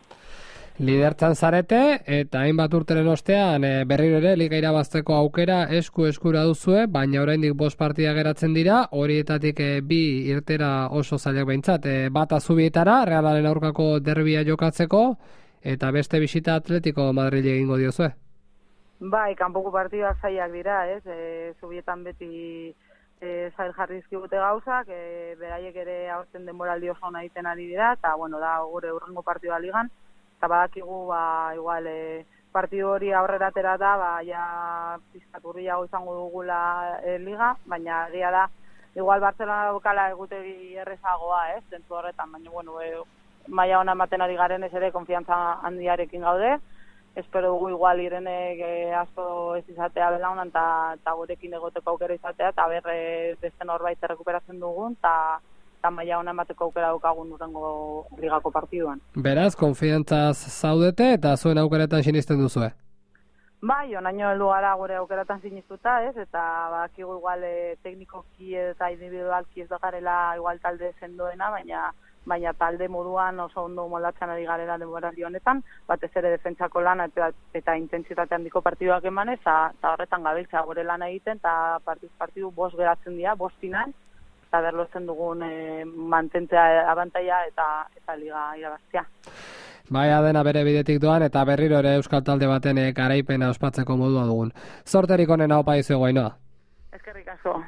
Lidertzan zarete, eta hainbat urteren ostean e, berriro ere liga irabazteko aukera esku eskura duzue, baina oraindik bost partida geratzen dira, horietatik e, bi irtera oso zailak behintzat, e, bat azubietara, Realaren aurkako derbia jokatzeko, eta beste bisita Atletico Madrid egingo diozue. Bai, kanpoko partidak zailak dira, ez, e, zubietan beti e, zail jarrizkigute gauzak, e, beraiek ere aurten denboraldi oso ona egiten ari dira, eta, bueno, da gure urrengo partida ligan, eta badakigu, ba, igual, e, partidu hori aurrera atera da, ba, ja pizkat urriago izango dugula e, liga, baina egia da, igual Barcelona daukala egutegi errezagoa, ez, zentzu horretan, baina, bueno, e, maila ona ematen ari garen ez ere, konfiantza handiarekin gaude, espero dugu igual Irenek e, asko ez izatea belaunan, eta gurekin egoteko aukera izatea, eta berre beste norbait errekuperatzen dugun, eta eta maila ona emateko aukera daukagun urrengo ligako partiduan. Beraz, konfiantzaz zaudete eta zuen aukeretan sinisten duzue? Bai, onaino heldu gara gure aukeretan sinistuta, ez? Eta badakigu igual e, teknikoki eta individualki ez da garela igual talde sendoena, baina baina talde moduan oso ondo moldatzen ari garela denboraldi honetan, batez ere defentsako lana eta, eta intentsitate handiko partiduak emanez, eta horretan gabiltza gure lana egiten, eta partidu partidu bost geratzen dira, bost final, eta berlotzen dugun e, mantentzea abantaia eta eta liga irabaztea. Baia dena bere bidetik doan eta berriro ere euskal talde baten e, garaipena ospatzeko modua dugun. Zorterik onena opa izugu, Ainhoa. Eskerrik asko.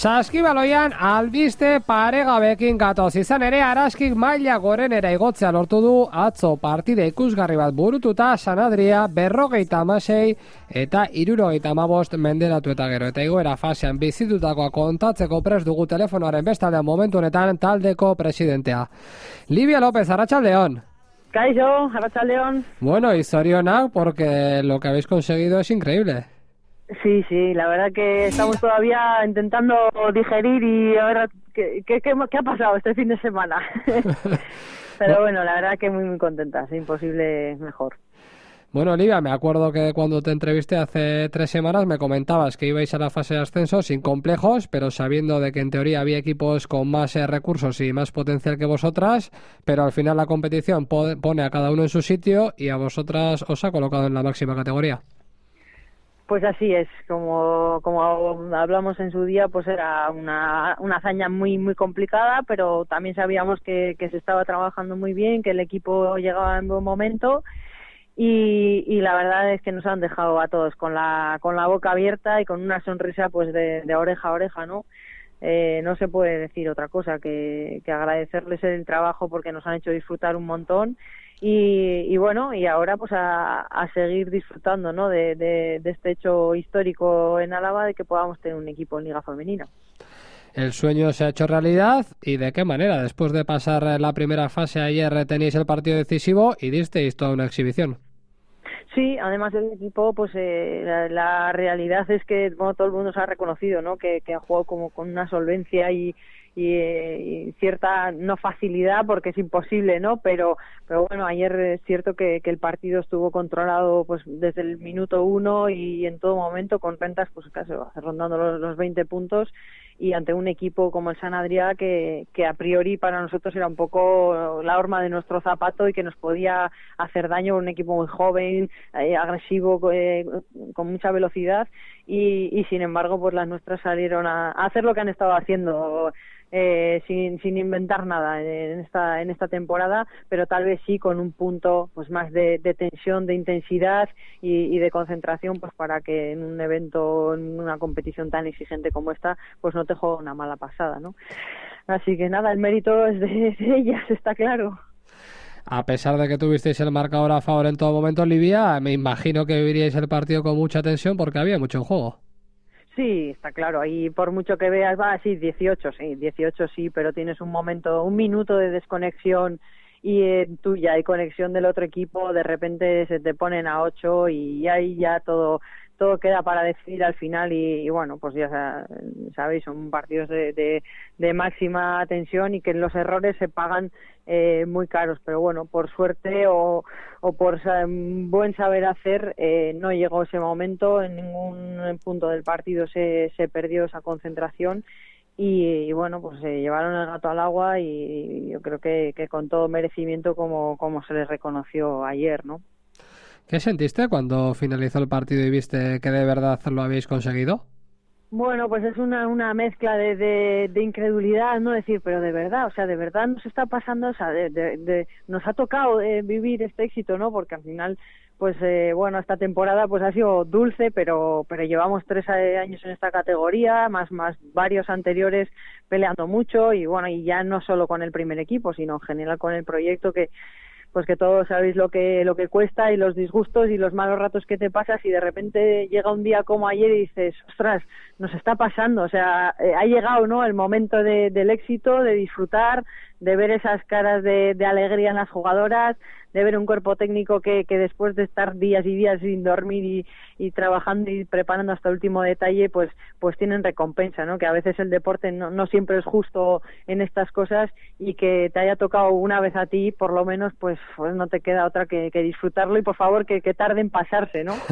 Saskibaloian albiste paregabekin gatoz, izan ere Araskik maila gorenera igotzea lortu du atzo partide ikusgarri bat burututa Sanadria berrogeita hamasei eta hirurogeita hamabost menderatu eta gero, eta igoera fasean bizitutakoa kontatzeko prest dugu telefonoaren bestaldean momentu honetan taldeko presidentea. Livia López, arratsaldeon. Kaixo, arratsaldeon. Bueno, y zorionak porque lo que habéis conseguido es increíble. Sí, sí, la verdad que estamos todavía intentando digerir y a ver qué, qué, qué, qué ha pasado este fin de semana. Pero bueno, la verdad que muy, muy contenta, es imposible mejor. Bueno, Olivia, me acuerdo que cuando te entrevisté hace tres semanas me comentabas que ibais a la fase de ascenso sin complejos, pero sabiendo de que en teoría había equipos con más eh, recursos y más potencial que vosotras, pero al final la competición pone a cada uno en su sitio y a vosotras os ha colocado en la máxima categoría. Pues así es, como, como hablamos en su día, pues era una, una hazaña muy muy complicada, pero también sabíamos que, que se estaba trabajando muy bien, que el equipo llegaba en buen momento y, y la verdad es que nos han dejado a todos con la con la boca abierta y con una sonrisa pues de, de oreja a oreja, ¿no? Eh, no se puede decir otra cosa que, que agradecerles el trabajo porque nos han hecho disfrutar un montón. Y, y bueno, y ahora pues a, a seguir disfrutando, ¿no? de, de, de este hecho histórico en Álava de que podamos tener un equipo en Liga Femenina. El sueño se ha hecho realidad, ¿y de qué manera? Después de pasar la primera fase ayer tenéis el partido decisivo y disteis toda una exhibición. Sí, además del equipo, pues eh, la, la realidad es que bueno, todo el mundo se ha reconocido, ¿no? Que, que ha jugado como con una solvencia y Y, y cierta no facilidad porque es imposible, ¿no? Pero pero bueno, ayer es cierto que, que el partido estuvo controlado pues desde el minuto uno y en todo momento con rentas pues casi rondando los, los veinte puntos y ante un equipo como el Sanadria que, que a priori para nosotros era un poco la horma de nuestro zapato y que nos podía hacer daño, un equipo muy joven, eh, agresivo, eh, con mucha velocidad y, y sin embargo pues las nuestras salieron a, a hacer lo que han estado haciendo Eh, sin, sin inventar nada en esta en esta temporada, pero tal vez sí con un punto pues más de, de tensión, de intensidad y, y de concentración pues para que en un evento, en una competición tan exigente como esta, pues no te juegue una mala pasada, ¿no? Así que nada, el mérito es de, de ellas, está claro. A pesar de que tuvisteis el marcador a favor en todo momento, Livia, me imagino que viviríais el partido con mucha tensión porque había mucho en juego. Sí, está claro, ahí por mucho que veas, va, sí, dieciocho, sí, dieciocho sí, pero tienes un momento, un minuto de desconexión y eh, tuya y conexión del otro equipo, de repente se te ponen a ocho y ahí ya todo todo queda para decidir al final y, y bueno, pues ya sabéis, son partidos de, de, de máxima tensión y que los errores se pagan eh, muy caros, pero bueno, por suerte o, o por buen saber hacer eh, no llegó ese momento, en ningún punto del partido se, se perdió esa concentración y, y bueno, pues se llevaron el gato al agua y, y yo creo que, que con todo merecimiento como, como se les reconoció ayer, ¿no? ¿Qué sentiste cuando finalizó el partido y viste que de verdad lo habéis conseguido? Bueno, pues es una, una mezcla de, de, de incredulidad, no decir, pero de verdad, o sea, de verdad nos está pasando, o sea, de, de, de, nos ha tocado eh, vivir este éxito, ¿no? Porque al final, pues eh, bueno, esta temporada pues ha sido dulce, pero pero llevamos tres años en esta categoría, más más varios anteriores peleando mucho y bueno, y ya no solo con el primer equipo, sino en general con el proyecto que pues que todos sabéis lo que lo que cuesta y los disgustos y los malos ratos que te pasas y de repente llega un día como ayer y dices, ostras, nos está pasando, o sea, eh, ha llegado, ¿no?, el momento de, del éxito, de disfrutar, de ver esas caras de, de alegría en las jugadoras, de ver un cuerpo técnico que, que después de estar días y días sin dormir y, y trabajando y preparando hasta el último detalle, pues pues tienen recompensa, ¿no? Que a veces el deporte no, no siempre es justo en estas cosas y que te haya tocado una vez a ti, por lo menos, pues, pues no te queda otra que, que disfrutarlo y por favor que, que tarde en pasarse, ¿no?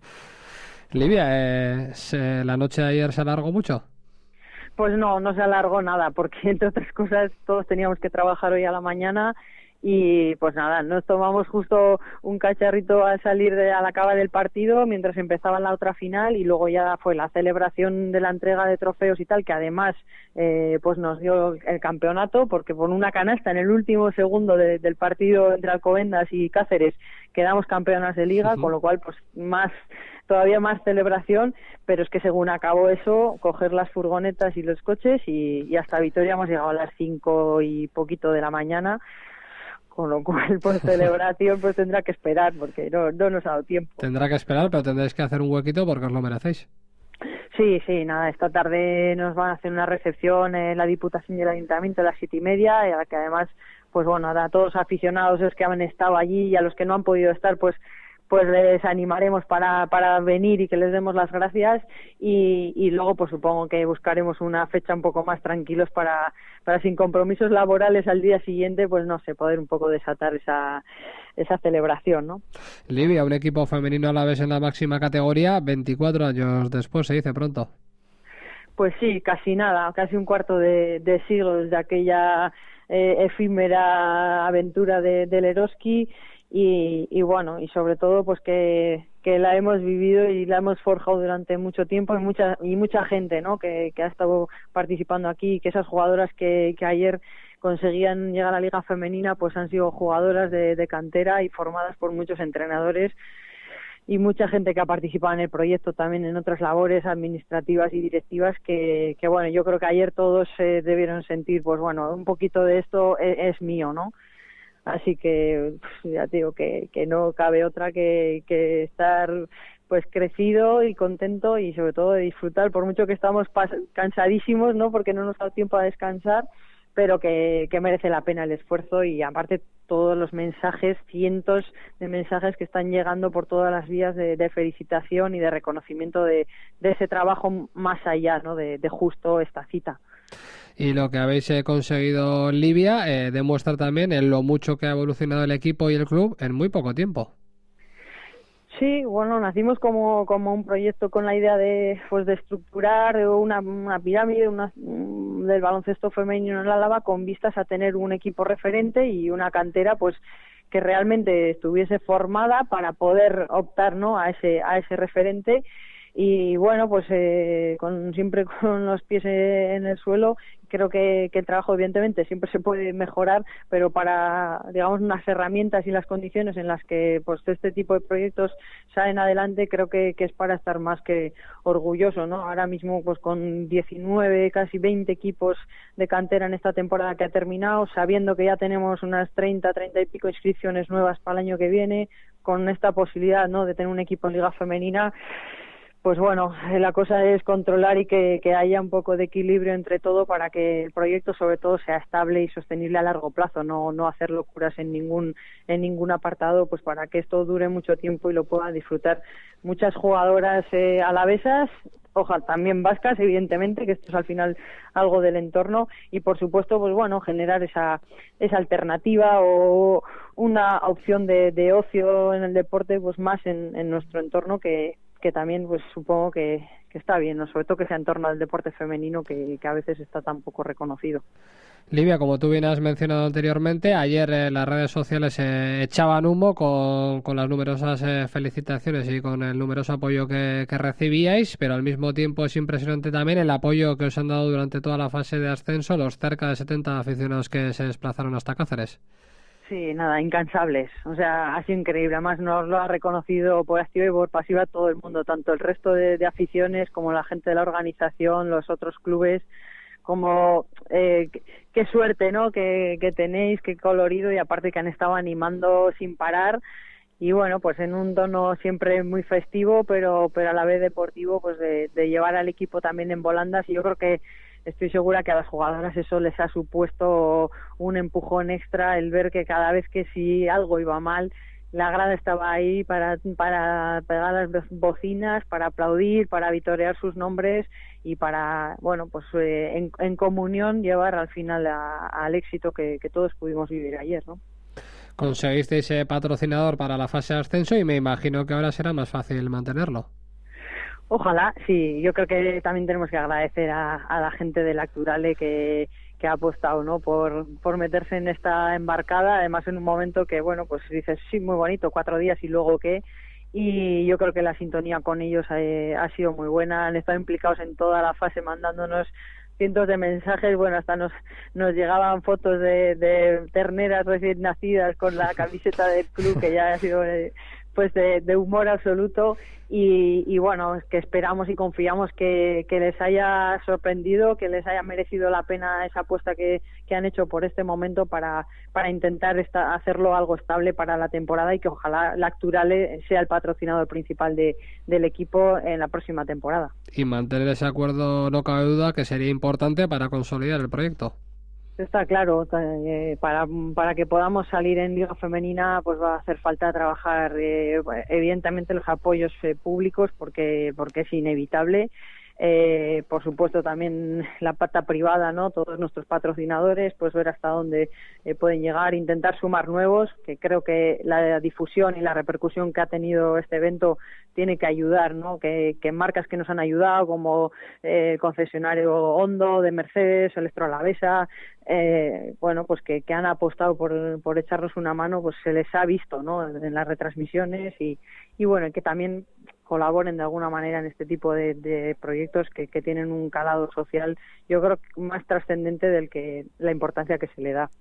Livia, eh, ¿se, ¿la noche de ayer se alargó mucho? Pues no, no se alargó nada, porque entre otras cosas todos teníamos que trabajar hoy a la mañana y pues nada, nos tomamos justo un cacharrito al salir de al acabar del partido mientras empezaba la otra final y luego ya fue la celebración de la entrega de trofeos y tal, que además eh, pues nos dio el campeonato porque por una canasta en el último segundo de, del partido entre Alcobendas y Cáceres quedamos campeonas de liga, uh-huh. con lo cual pues más todavía más celebración, pero es que según acabó eso, coger las furgonetas y los coches y, y hasta Vitoria hemos llegado a las cinco y poquito de la mañana. Con lo cual, pues celebración pues tendrá que esperar, porque no, no nos ha dado tiempo. Tendrá que esperar, pero tendréis que hacer un huequito porque os lo merecéis. Sí, sí, nada, esta tarde nos van a hacer una recepción en la Diputación y el Ayuntamiento a las siete y media, y a la que además, pues bueno, a todos los aficionados los que han estado allí y a los que no han podido estar, pues pues les animaremos para, para venir y que les demos las gracias y, y luego pues supongo que buscaremos una fecha un poco más tranquilos para, para sin compromisos laborales al día siguiente, pues no sé, poder un poco desatar esa, esa celebración, ¿no? Livia, un equipo femenino a la vez en la máxima categoría, veinticuatro años después, se dice pronto. Pues sí, casi nada, casi un cuarto de, de siglo desde aquella eh, efímera aventura de, del Eroski. Y, y bueno, y sobre todo pues que, que la hemos vivido y la hemos forjado durante mucho tiempo y mucha y mucha gente, ¿no? que, que ha estado participando aquí, que esas jugadoras que, que ayer conseguían llegar a la Liga Femenina pues han sido jugadoras de, de cantera y formadas por muchos entrenadores y mucha gente que ha participado en el proyecto también en otras labores administrativas y directivas que, que bueno, yo creo que ayer todos se eh, debieron sentir pues bueno, un poquito de esto es, es mío, ¿no? Así que ya te digo que, que no cabe otra que, que estar pues crecido y contento y sobre todo de disfrutar, por mucho que estamos pas- cansadísimos, ¿no? Porque no nos da tiempo a descansar, pero que, que merece la pena el esfuerzo y aparte todos los mensajes, cientos de mensajes que están llegando por todas las vías de, de felicitación y de reconocimiento de, de ese trabajo más allá, ¿no? De, de justo esta cita. Y lo que habéis eh, conseguido, Livia, eh, demuestra también en lo mucho que ha evolucionado el equipo y el club en muy poco tiempo. Sí, bueno, nacimos como, como un proyecto con la idea de pues de estructurar una, una pirámide una, del baloncesto femenino en Álava con vistas a tener un equipo referente y una cantera pues que realmente estuviese formada para poder optar, ¿no? a ese a ese referente. Y bueno, pues eh, con siempre con los pies en el suelo, creo que, que el trabajo evidentemente siempre se puede mejorar, pero para, digamos, unas herramientas y las condiciones en las que pues este tipo de proyectos salen adelante, creo que, que es para estar más que orgulloso, ¿no? Ahora mismo pues con diecinueve, casi veinte equipos de cantera en esta temporada que ha terminado, sabiendo que ya tenemos unas treinta, treinta y pico inscripciones nuevas para el año que viene, con esta posibilidad, ¿no?, de tener un equipo en Liga Femenina. Pues bueno, la cosa es controlar y que, que haya un poco de equilibrio entre todo para que el proyecto sobre todo sea estable y sostenible a largo plazo, no no hacer locuras en ningún en ningún apartado, pues para que esto dure mucho tiempo y lo puedan disfrutar muchas jugadoras eh, alavesas, ojalá también vascas, evidentemente, que esto es al final algo del entorno y por supuesto, pues bueno, generar esa esa alternativa o una opción de, de ocio en el deporte, pues más en, en nuestro entorno que que también pues supongo que, que está bien, ¿no? Sobre todo que sea en torno al deporte femenino que, que a veces está tan poco reconocido. Livia, como tú bien has mencionado anteriormente, ayer eh, las redes sociales eh, echaban humo con, con las numerosas eh, felicitaciones y con el numeroso apoyo que, que recibíais, pero al mismo tiempo es impresionante también el apoyo que os han dado durante toda la fase de ascenso los cerca de setenta aficionados que se desplazaron hasta Cáceres. Sí, nada, incansables. O sea, ha sido increíble. Además nos lo ha reconocido por activa y por pasiva todo el mundo, tanto el resto de, de aficiones como la gente de la organización, los otros clubes, como eh, qué suerte, ¿no?, que, que tenéis, qué colorido, y aparte que han estado animando sin parar. Y bueno, pues en un tono siempre muy festivo, pero pero a la vez deportivo, pues de, de llevar al equipo también en volandas. Y yo creo que estoy segura que a las jugadoras eso les ha supuesto un empujón extra, el ver que cada vez que si algo iba mal, la grada estaba ahí para, para pegar las bocinas, para aplaudir, para vitorear sus nombres y para, bueno, pues eh, en, en comunión llevar al final a, al éxito que, que todos pudimos vivir ayer, ¿no? Conseguisteis ese patrocinador para la fase de ascenso y me imagino que ahora será más fácil mantenerlo. Ojalá, sí. Yo creo que también tenemos que agradecer a, a la gente del Acturale que, que ha apostado, ¿no? Por, por meterse en esta embarcada, además en un momento que, bueno, pues dices, sí, muy bonito, cuatro días y luego qué. Y yo creo que la sintonía con ellos ha, ha sido muy buena, han estado implicados en toda la fase mandándonos cientos de mensajes, bueno, hasta nos nos llegaban fotos de, de terneras recién nacidas con la camiseta del club, que ya ha sido eh, pues de, de humor absoluto, y, y bueno, que esperamos y confiamos que, que les haya sorprendido, que les haya merecido la pena esa apuesta que, que han hecho por este momento para, para intentar esta, hacerlo algo estable para la temporada, y que ojalá Lacturale sea el patrocinador principal de, del equipo en la próxima temporada. Y mantener ese acuerdo, no cabe duda que sería importante para consolidar el proyecto. Está claro, eh, para, para que podamos salir en Liga Femenina pues va a hacer falta trabajar eh, evidentemente los apoyos eh, públicos, porque porque es inevitable. Eh, por supuesto también la pata privada, ¿no? Todos nuestros patrocinadores, pues ver hasta dónde eh, pueden llegar, intentar sumar nuevos, que creo que la difusión y la repercusión que ha tenido este evento tiene que ayudar, ¿no? Que, que marcas que nos han ayudado, como eh, el concesionario Hondo de Mercedes, Electro Alavesa, eh, bueno, pues que, que han apostado por, por echarnos una mano, pues se les ha visto, ¿no? En las retransmisiones, y, y bueno, que también colaboren de alguna manera en este tipo de, de proyectos que, que tienen un calado social, yo creo que más trascendente del que la importancia que se le da.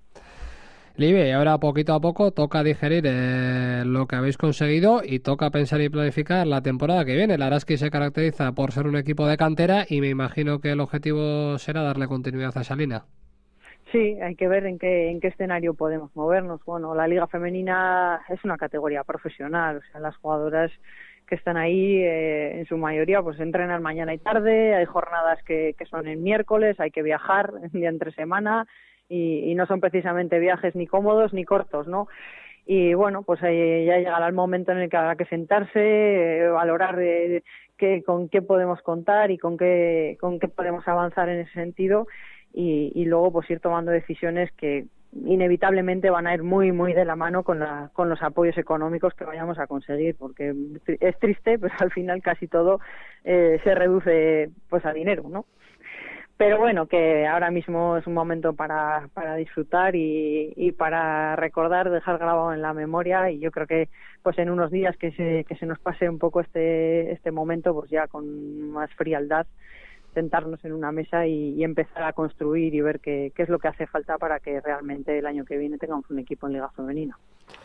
Libe, ahora poquito a poco toca digerir eh, lo que habéis conseguido y toca pensar y planificar la temporada que viene. La Araski se caracteriza por ser un equipo de cantera y me imagino que el objetivo será darle continuidad a esa línea. Sí, hay que ver en qué en qué escenario podemos movernos. Bueno, la Liga Femenina es una categoría profesional, o sea, las jugadoras que están ahí eh, en su mayoría pues entrenan mañana y tarde, hay jornadas que, que son en miércoles, hay que viajar un día entre semana, y, y no son precisamente viajes ni cómodos ni cortos, ¿no? Y bueno, pues eh, ya llegará el momento en el que habrá que sentarse, eh, valorar eh, qué, con qué podemos contar y con qué, con qué podemos avanzar en ese sentido, y, y luego pues ir tomando decisiones que inevitablemente van a ir muy muy de la mano con la con los apoyos económicos que vayamos a conseguir, porque es triste, pero al final casi todo eh, se reduce pues a dinero, ¿no? Pero bueno, que ahora mismo es un momento para para disfrutar y, y para recordar, dejar grabado en la memoria, y yo creo que pues en unos días que se que se nos pase un poco este este momento, pues ya con más frialdad, sentarnos en una mesa y, y empezar a construir y ver qué, qué es lo que hace falta para que realmente el año que viene tengamos un equipo en Liga Femenina.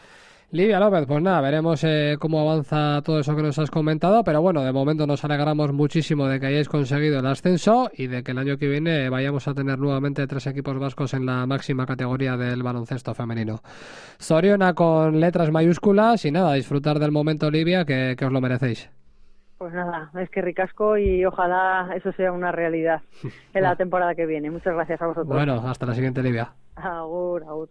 Lidia López, pues nada, veremos eh, cómo avanza todo eso que nos has comentado, pero bueno, de momento nos alegramos muchísimo de que hayáis conseguido el ascenso y de que el año que viene vayamos a tener nuevamente tres equipos vascos en la máxima categoría del baloncesto femenino. Zoriona con letras mayúsculas, y nada, disfrutar del momento, Lidia, que, que os lo merecéis. Pues nada, es que ricasco, y ojalá eso sea una realidad en la temporada que viene. Muchas gracias a vosotros. Bueno, hasta la siguiente, Lidia. Agur, agur.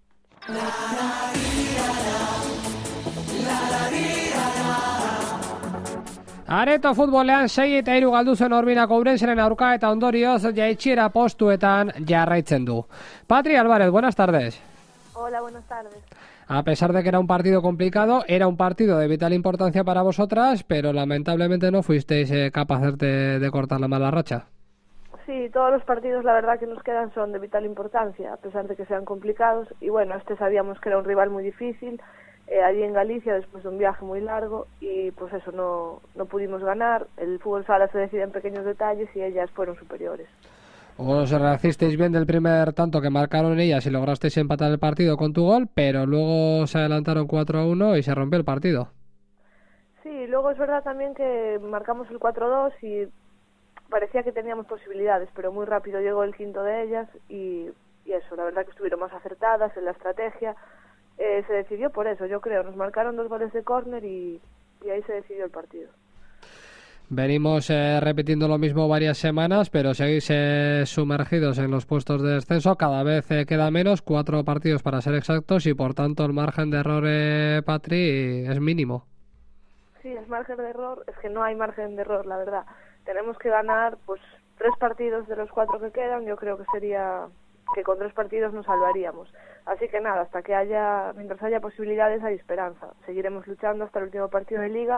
Areto futbolean sei eta hiru galdu zen Orbinako Ourenseren aurka, eta ondorioz jaitsiera postuetan jarraitzen du. Patri Álvarez, buenas tardes. Hola, buenas tardes. A pesar de que era un partido complicado, era un partido de vital importancia para vosotras, pero lamentablemente no fuisteis eh, capaces de, de cortar la mala racha. Sí, todos los partidos la verdad que nos quedan son de vital importancia, a pesar de que sean complicados, y bueno, este sabíamos que era un rival muy difícil, eh, allí en Galicia, después de un viaje muy largo, y pues eso, no, no pudimos ganar. El fútbol sala se decide en pequeños detalles y ellas fueron superiores. Os rehacisteis bien del primer tanto que marcaron ellas y lograsteis empatar el partido con tu gol, pero luego se adelantaron cuatro a uno y se rompió el partido. Sí, luego es verdad también que marcamos el cuatro dos y parecía que teníamos posibilidades, pero muy rápido llegó el quinto de ellas y, y eso, la verdad que estuvieron más acertadas en la estrategia. Eh, se decidió por eso, yo creo. Nos marcaron dos goles de córner y, y ahí se decidió el partido. Venimos eh, repitiendo lo mismo varias semanas, pero seguís eh, sumergidos en los puestos de descenso. Cada vez eh, queda menos, cuatro partidos para ser exactos, y por tanto el margen de error, eh, Patri, es mínimo. Sí, es margen de error, es que no hay margen de error, la verdad. Tenemos que ganar pues tres partidos de los cuatro que quedan. Yo creo que sería que con tres partidos nos salvaríamos. Así que nada, hasta que haya, mientras haya posibilidades hay esperanza. Seguiremos luchando hasta el último partido de Liga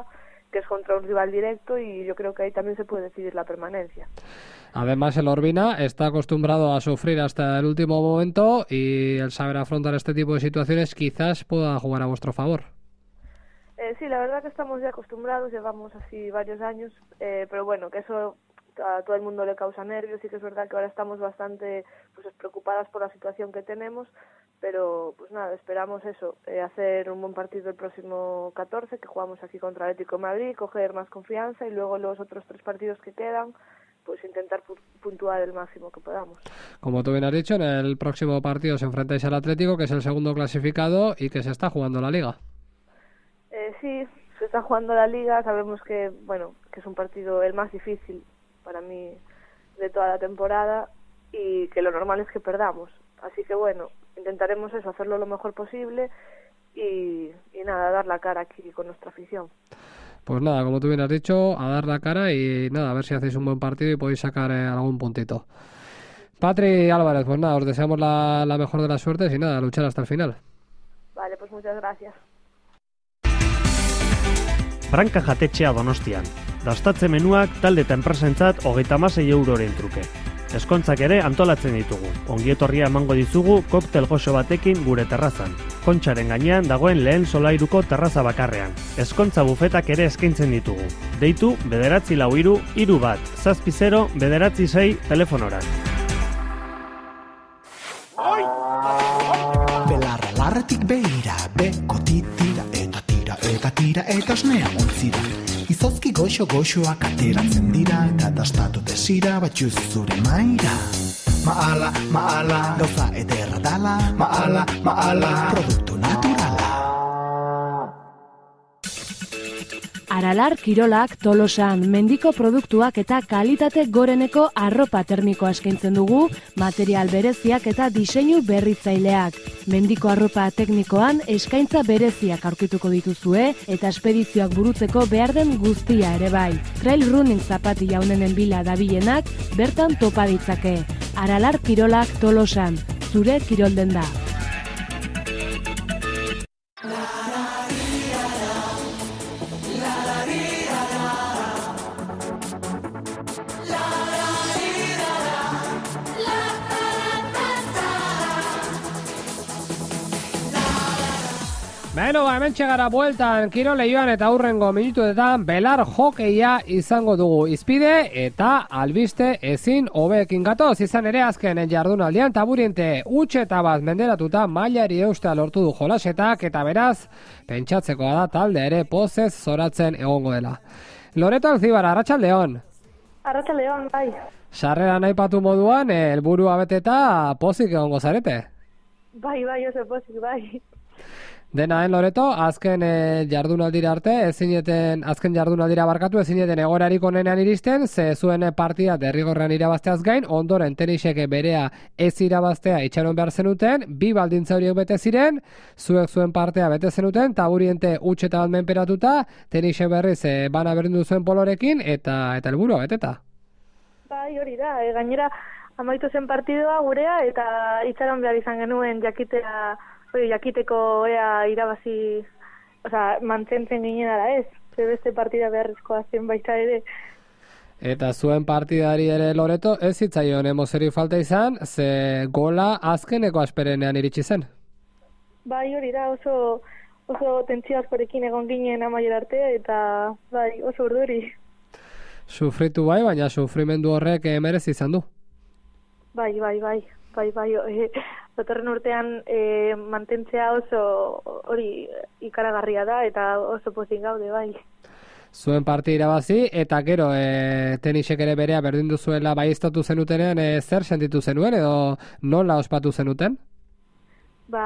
que es contra un rival directo y yo creo que ahí también se puede decidir la permanencia. Además, el Urbina está acostumbrado a sufrir hasta el último momento y el saber afrontar este tipo de situaciones quizás pueda jugar a vuestro favor. Eh, sí, la verdad que estamos ya acostumbrados, llevamos así varios años, eh, pero bueno, que eso a todo el mundo le causa nervios y que es verdad que ahora estamos bastante pues preocupadas por la situación que tenemos, pero pues nada, esperamos eso, eh, hacer un buen partido el próximo catorce, que jugamos aquí contra Atlético de Madrid, coger más confianza y luego los otros tres partidos que quedan, pues intentar puntuar el máximo que podamos. Como tú bien has dicho, en el próximo partido os enfrentáis al Atlético, que es el segundo clasificado y que se está jugando la Liga. Eh, sí, se está jugando la Liga, sabemos que, bueno, que es un partido el más difícil para mí de toda la temporada y que lo normal es que perdamos. Así que bueno, intentaremos eso, hacerlo lo mejor posible y, y nada, dar la cara aquí con nuestra afición. Pues nada, como tú bien has dicho, a dar la cara y nada, a ver si hacéis un buen partido y podéis sacar eh, algún puntito. Patri Álvarez, pues nada, os deseamos la, la mejor de las suertes y nada, a luchar hasta el final. Vale, pues muchas gracias. Branka jatetxea Donostian. Dastatze menuak talde eta enpresentzat hogeita hamasei euroren truke. Ezkontzak ere antolatzen ditugu. Ongietorria emango dizugu koktel goxo batekin gure terrazan. Kontxaren gainean dagoen lehen solairuko terraza bakarrean. Ezkontza bufetak ere eskaintzen ditugu. Deitu bederatzi lau hiru hiru bat, zazpi zero, bederatzi sei telefonoran. Belarra larretik beira, beko titira eta tira eta tira eta osnea ontzira. Izozki goxo-goxoak ateratzen dira eta dastatu desira batxuz zure maira. Maala, maala, gauza ederra dala. Maala, maala, produktu naturala. Aralar Kirolak Tolosan mendiko produktuak eta kalitate goreneko arropa termikoa eskaintzen dugu, material bereziak eta diseinu berritzaileak. Mendiko arropa teknikoan eskaintza bereziak aurkituko dituzue eta espedizioak burutzeko behar den guztia ere bai. Trail running zapati jaunenen bila dabilenak bertan topa ditzake. Aralar Kirolak Tolosan, zure kirolden da. Beno, hemen txegara bueltan Kirol Leioan eta hurrengo minutuetan belar hokeia izango dugu izpide eta albiste ezin hobeekin gatoz. Izan ere azken jardunaldian Taburiente utxeta bat menderatuta mailari eustea lortu du jolasetak eta beraz pentsatzekoa da talde ere pozez zoratzen egongo dela. Loreto Alzibara, Arratsaldeon. Arratsaldeon, bai. Sarreran aipatu moduan helburua beteta pozik egongo zarete. Bai, bai, oso pozik, bai. Dena den, Loreto, azken e, jardunaldira arte, ezineten, azken jardunaldira barkatu, ezineten egorarik onenean iristen, ze zuen partida derrigorrean irabazteaz gain, ondoren teniseke berea ez irabaztea itxaron behar zenuten, bi baldintza horiek bete ziren, zuek zuen partea bete zenuten, Taburiente utxeta bat menperatuta, tenise berriz e, bana berdindu zuen polorekin, eta eta helburua beteta. Bai, hori da, e, gainera amaitu zen partidua gurea, eta itxaron behar izan genuen jakitea, Oye, jakiteko ea irabazi, oza, mantentzen ginenara ez, ze beste partida beharrezkoa zen baita ere. Eta zuen partidari ere, Loreto, ez zitzaion emozeri falta izan, ze gola azkeneko asperenean iritsi zen. Bai, hori da, oso, oso tentsio askorekin egon ginen amaier arte, eta bai, oso urduri. Sufritu bai, baina sufrimendu horrek merezi izan du. Bai, bai, bai, bai, bai, e, datorren urtean e, mantentzea oso hori ikaragarria da eta oso pozik gaude, bai. Zuen partida irabazi eta gero e, tenisek ere berea berdindu zuela baieztatu zenutenean e, zer sentitu zenuen edo nola ospatu zenuten? Ba,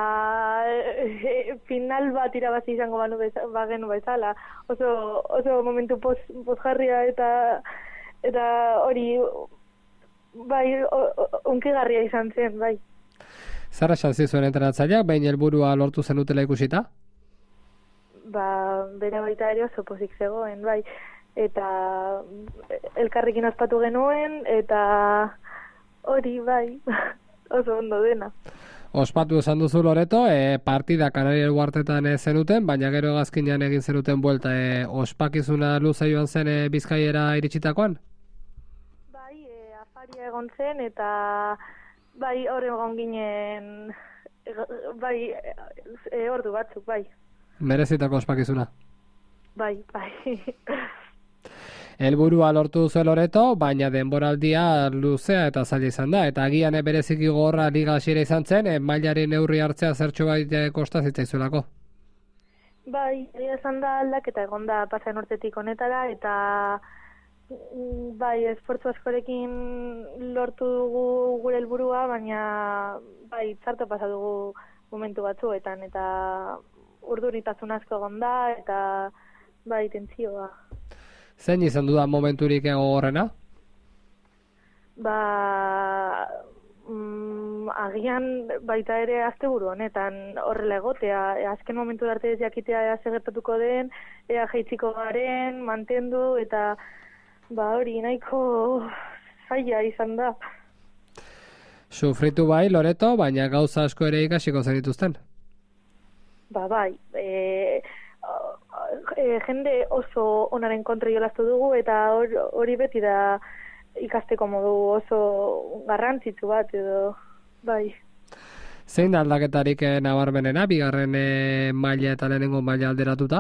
e, final bat irabazi izango banu beza, bagenu bezala. Oso, oso momentu poz, pozjarria eta eta hori bai unkigarria izan zen, bai. Zer esan zizuen entrenatzaileak, behin helburua lortu zenutela ikusita? Ba, bere baita ere oso pozik zegoen, bai. Eta elkarrekin ospatu genuen, eta hori, bai, oso ondo dena. Ospatu esan duzu Loreto, e, partida Kanariar Uhartetan e, zenuten, baina gero hegazkinean egin zenuten buelta, e, ospakizuna luze joan zen e, Bizkaiera iritsitakoan? Bai, e, afaria egon zen, eta bai, hor egon ginen, bai, e, ordu batzuk, bai. Merezitako ospakizuna? Bai, bai. Helburua lortu duzu Loreto, baina denboraldia luzea eta zaila izan da, eta agian bereziki gogorra liga hasiera izan zen, e, mailaren neurri hartzea zertxo bait kosta zitzaizuelako. Bai, egia esan da aldaketa egon da pasaden urtetik honetara, eta bai, esfortzu askorekin lortu dugu gure helburua, baina bai, txarto pasa dugu momentu batzuetan, eta urduritasun asko egon da, eta bai, tentsioa. Zein izan dudan momenturik gogorrena? Ba, mm, agian baita ere asteburu honetan horrela egotea, e, azken momentu arte ez jakitea ea segertatuko den, ea jaitziko garen, mantendu, eta ba hori nahiko zaila izan da. Sufritu bai, Loreto, baina gauza asko ere ikasiko zenituzten? Ba bai, e, e, jende oso onaren kontra jolastu dugu, eta hori beti da ikasteko modu oso garrantzitsu bat edo, bai. Zein da aldaketarik nabarmenena, bigarren e, maila eta lehenengo maila alderatuta?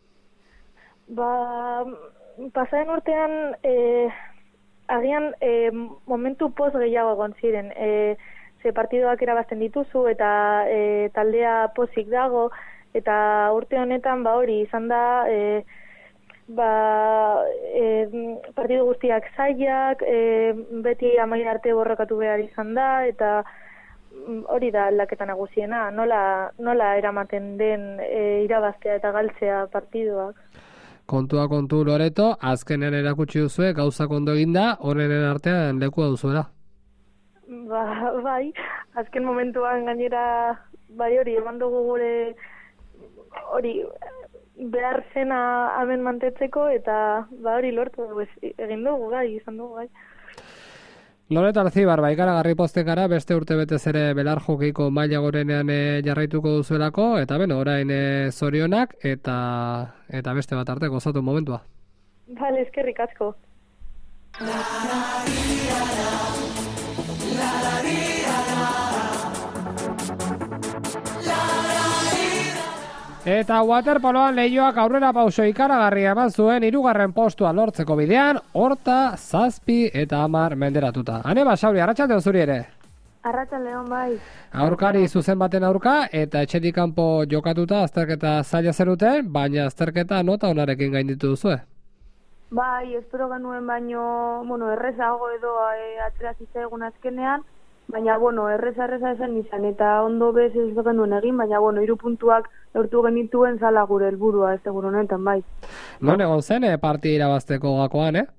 Ba, pasaren urtean e, agian e, momentu poz gehiago egon ziren, e, ze partidoak erabazten dituzu eta e, taldea pozik dago, eta urte honetan ba hori izan da e, ba, e, partidu guztiak zailak, e, beti amaia arte borrokatu behar izan da, eta hori da aldaketa nagusiena, nola, nola eramaten den e, irabaztea eta galtzea partiduak. Kontua kontu Loreto, azkenean erakutsi duzue, gauzak ondo eginda, horren artean lekua duzuela. Ba, bai, azken momentuan gainera, bai hori, eman dugu gure hori behar zena hemen mantetzeko, eta ba hori lortu dugu, egin dugu, bai, izan dugu, bai. Loreto Arzibar, bai ikaragarri postekara, beste urte betez ere belar jokeiko maila gorenean e, jarraituko duzuelako, eta beno, orain e, zorionak, eta eta beste bat arte gozatu momentua. Bale, eskerrik asko. Eta waterpoloan Leioak aurrera pauso ikaragarria eman zuen hirugarren postua lortzeko bidean, horta, zazpi eta hamar menderatuta. Ane Basauri, arratsaldeon zuri ere? Arratsaldeon bai. Aurkari zuzen baten aurka eta etxetik kanpo jokatuta azterketa zaila zeruten, baina azterketa nota onarekin gainditu duzue. Bai, espero genuen baino, bueno, errezago edo e, atzera zitzaigun azkenean, baina, bueno, erreza erreza esan izan, eta ondo bez ez genuen egin, baina, bueno, hiru puntuak lortu genituen zala gure helburua ez seguru honetan, bai. Non egon zen, e, partia irabazteko gakoan, eh?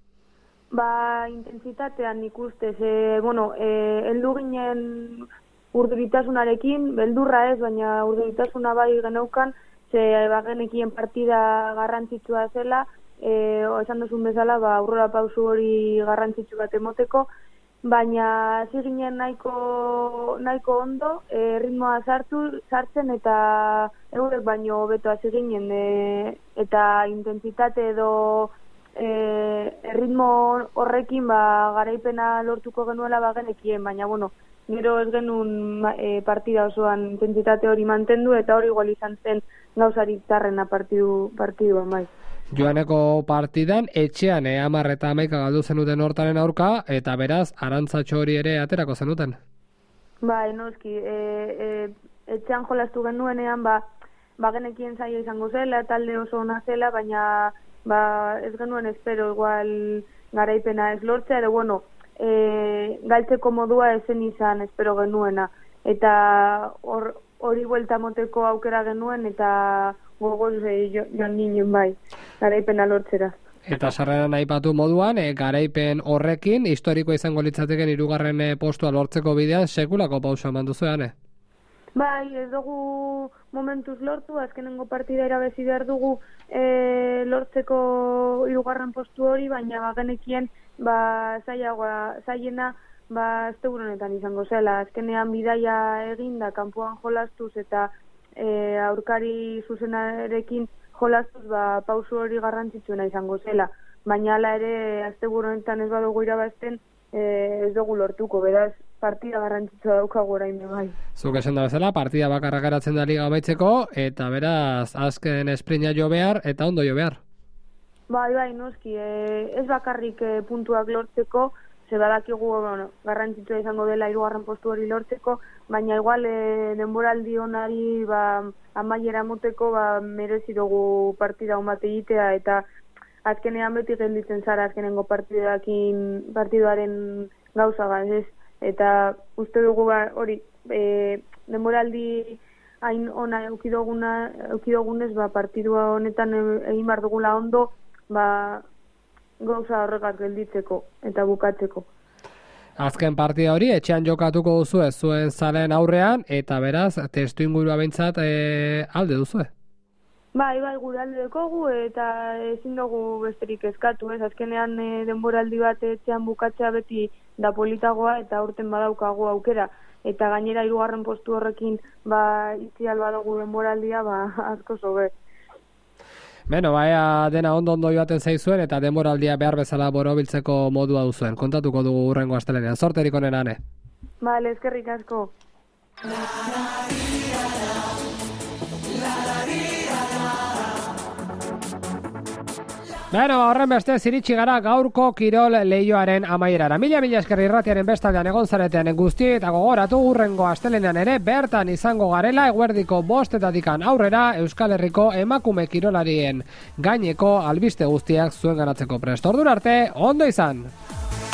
Ba, intentsitatean ikustez, e, bueno, e, heldu ginen urduritasunarekin, beldurra ez, baina urduritasuna bai geneukan, ze bagenekien partida garrantzitsua zela, e, o, esan duzun bezala, ba, aurrera pausu hori garrantzitsu bat emoteko, baina hasi ginen nahiko, nahiko ondo, e, ritmoa sartu, sartzen eta eurek baino hobeto hasi ginen, e, eta intentsitate edo e, ritmo horrekin ba, garaipena lortuko genuela bagenekien, baina bueno, gero ez genuen e, partida osoan intentsitate hori mantendu, eta hori igual izan zen gauzarik tarrena partidu, partiduan bai. Joaneko partidan etxean eh, hamar eta hamaika galdu zenuten hortaren aurka, eta beraz, arantzatxo hori ere aterako zenuten. Bai, noski, e, e, etxean jolastu genuenean, ba, ba genekien zaila izango zela, talde oso ona zela, baina ba, ez genuen espero igual garaipena ez lortzea, edo bueno, e, galtzeko modua esen izan espero genuena, eta hor, hori buelta moteko aukera genuen, eta gogoz e, joan ginen bai, garaipena lortzera. Eta sarreran aipatu moduan, e, garaipen horrekin, historikoa izango litzateken hirugarren e, postua lortzeko bidean, sekulako pausa eman duzuean, eh? Bai, ez dugu momentuz lortu, azkenengo partida irabezi behar dugu e, lortzeko hirugarren postu hori, baina bagenekien ba, zailagoa, zailena ba, asteburu honetan izango zela. Azkenean bidaia egin da kanpoan jolastuz eta e, aurkari zuzenarekin jolastuz ba, pausu hori garrantzitsuena izango zela. Baina hala ere asteburu honetan ez badugu irabazten e, ez dugu lortuko, beraz partida garrantzitsua daukagu orain bai. Zuk esan da bezala, partida bakarra geratzen da liga amaitzeko, eta beraz azken esprinta jo behar eta ondo jo behar. Bai, bai, noski, e, ez bakarrik e, puntuak lortzeko, ze badakigu bueno, garrantzitsua izango dela hirugarren postu hori lortzeko, baina igual e, denboraldi onari ba, amaiera moteko ba, merezi dugu partida on bat egitea, eta azkenean beti gelditzen zara azkenengo partidakin partiduaren gauza ez, eta uste dugu ba, hori e, denboraldi hain ona eukidogunez ba, partidua honetan egin behar dugula ondo ba, gauza horregaz gelditzeko eta bukatzeko. Azken partida hori etxean jokatuko duzu ez zuen zalen aurrean, eta beraz testu ingurua behintzat e, alde duzu. Bai, bai, gure alde dekogu eta ezin dugu besterik eskatu, ez? Azkenean e, denboraldi bat etxean bukatzea beti da politagoa eta urten badaukagu aukera. Eta gainera hirugarren postu horrekin ba, itzial badugu denboraldia ba, asko zobe. Beno, baina dena ondo-ondo joaten zaizuen eta denboraldia behar bezala borobiltzeko modua duzuen. Kontatuko dugu hurrengo astelenean. Sorterik onena, ane? Bale, eskerrik asko. Beno, horren beste ziritsi gara gaurko kirol leioaren amaierara. Mila mila eskerri irratiaren bestaldean egon zareten guzti eta gogoratu hurrengo astelenean ere bertan izango garela eguerdiko bostetatikan aurrera Euskal Herriko emakume kirolarien gaineko albiste guztiak zuen ganatzeko prest. Ordura arte, ondo izan!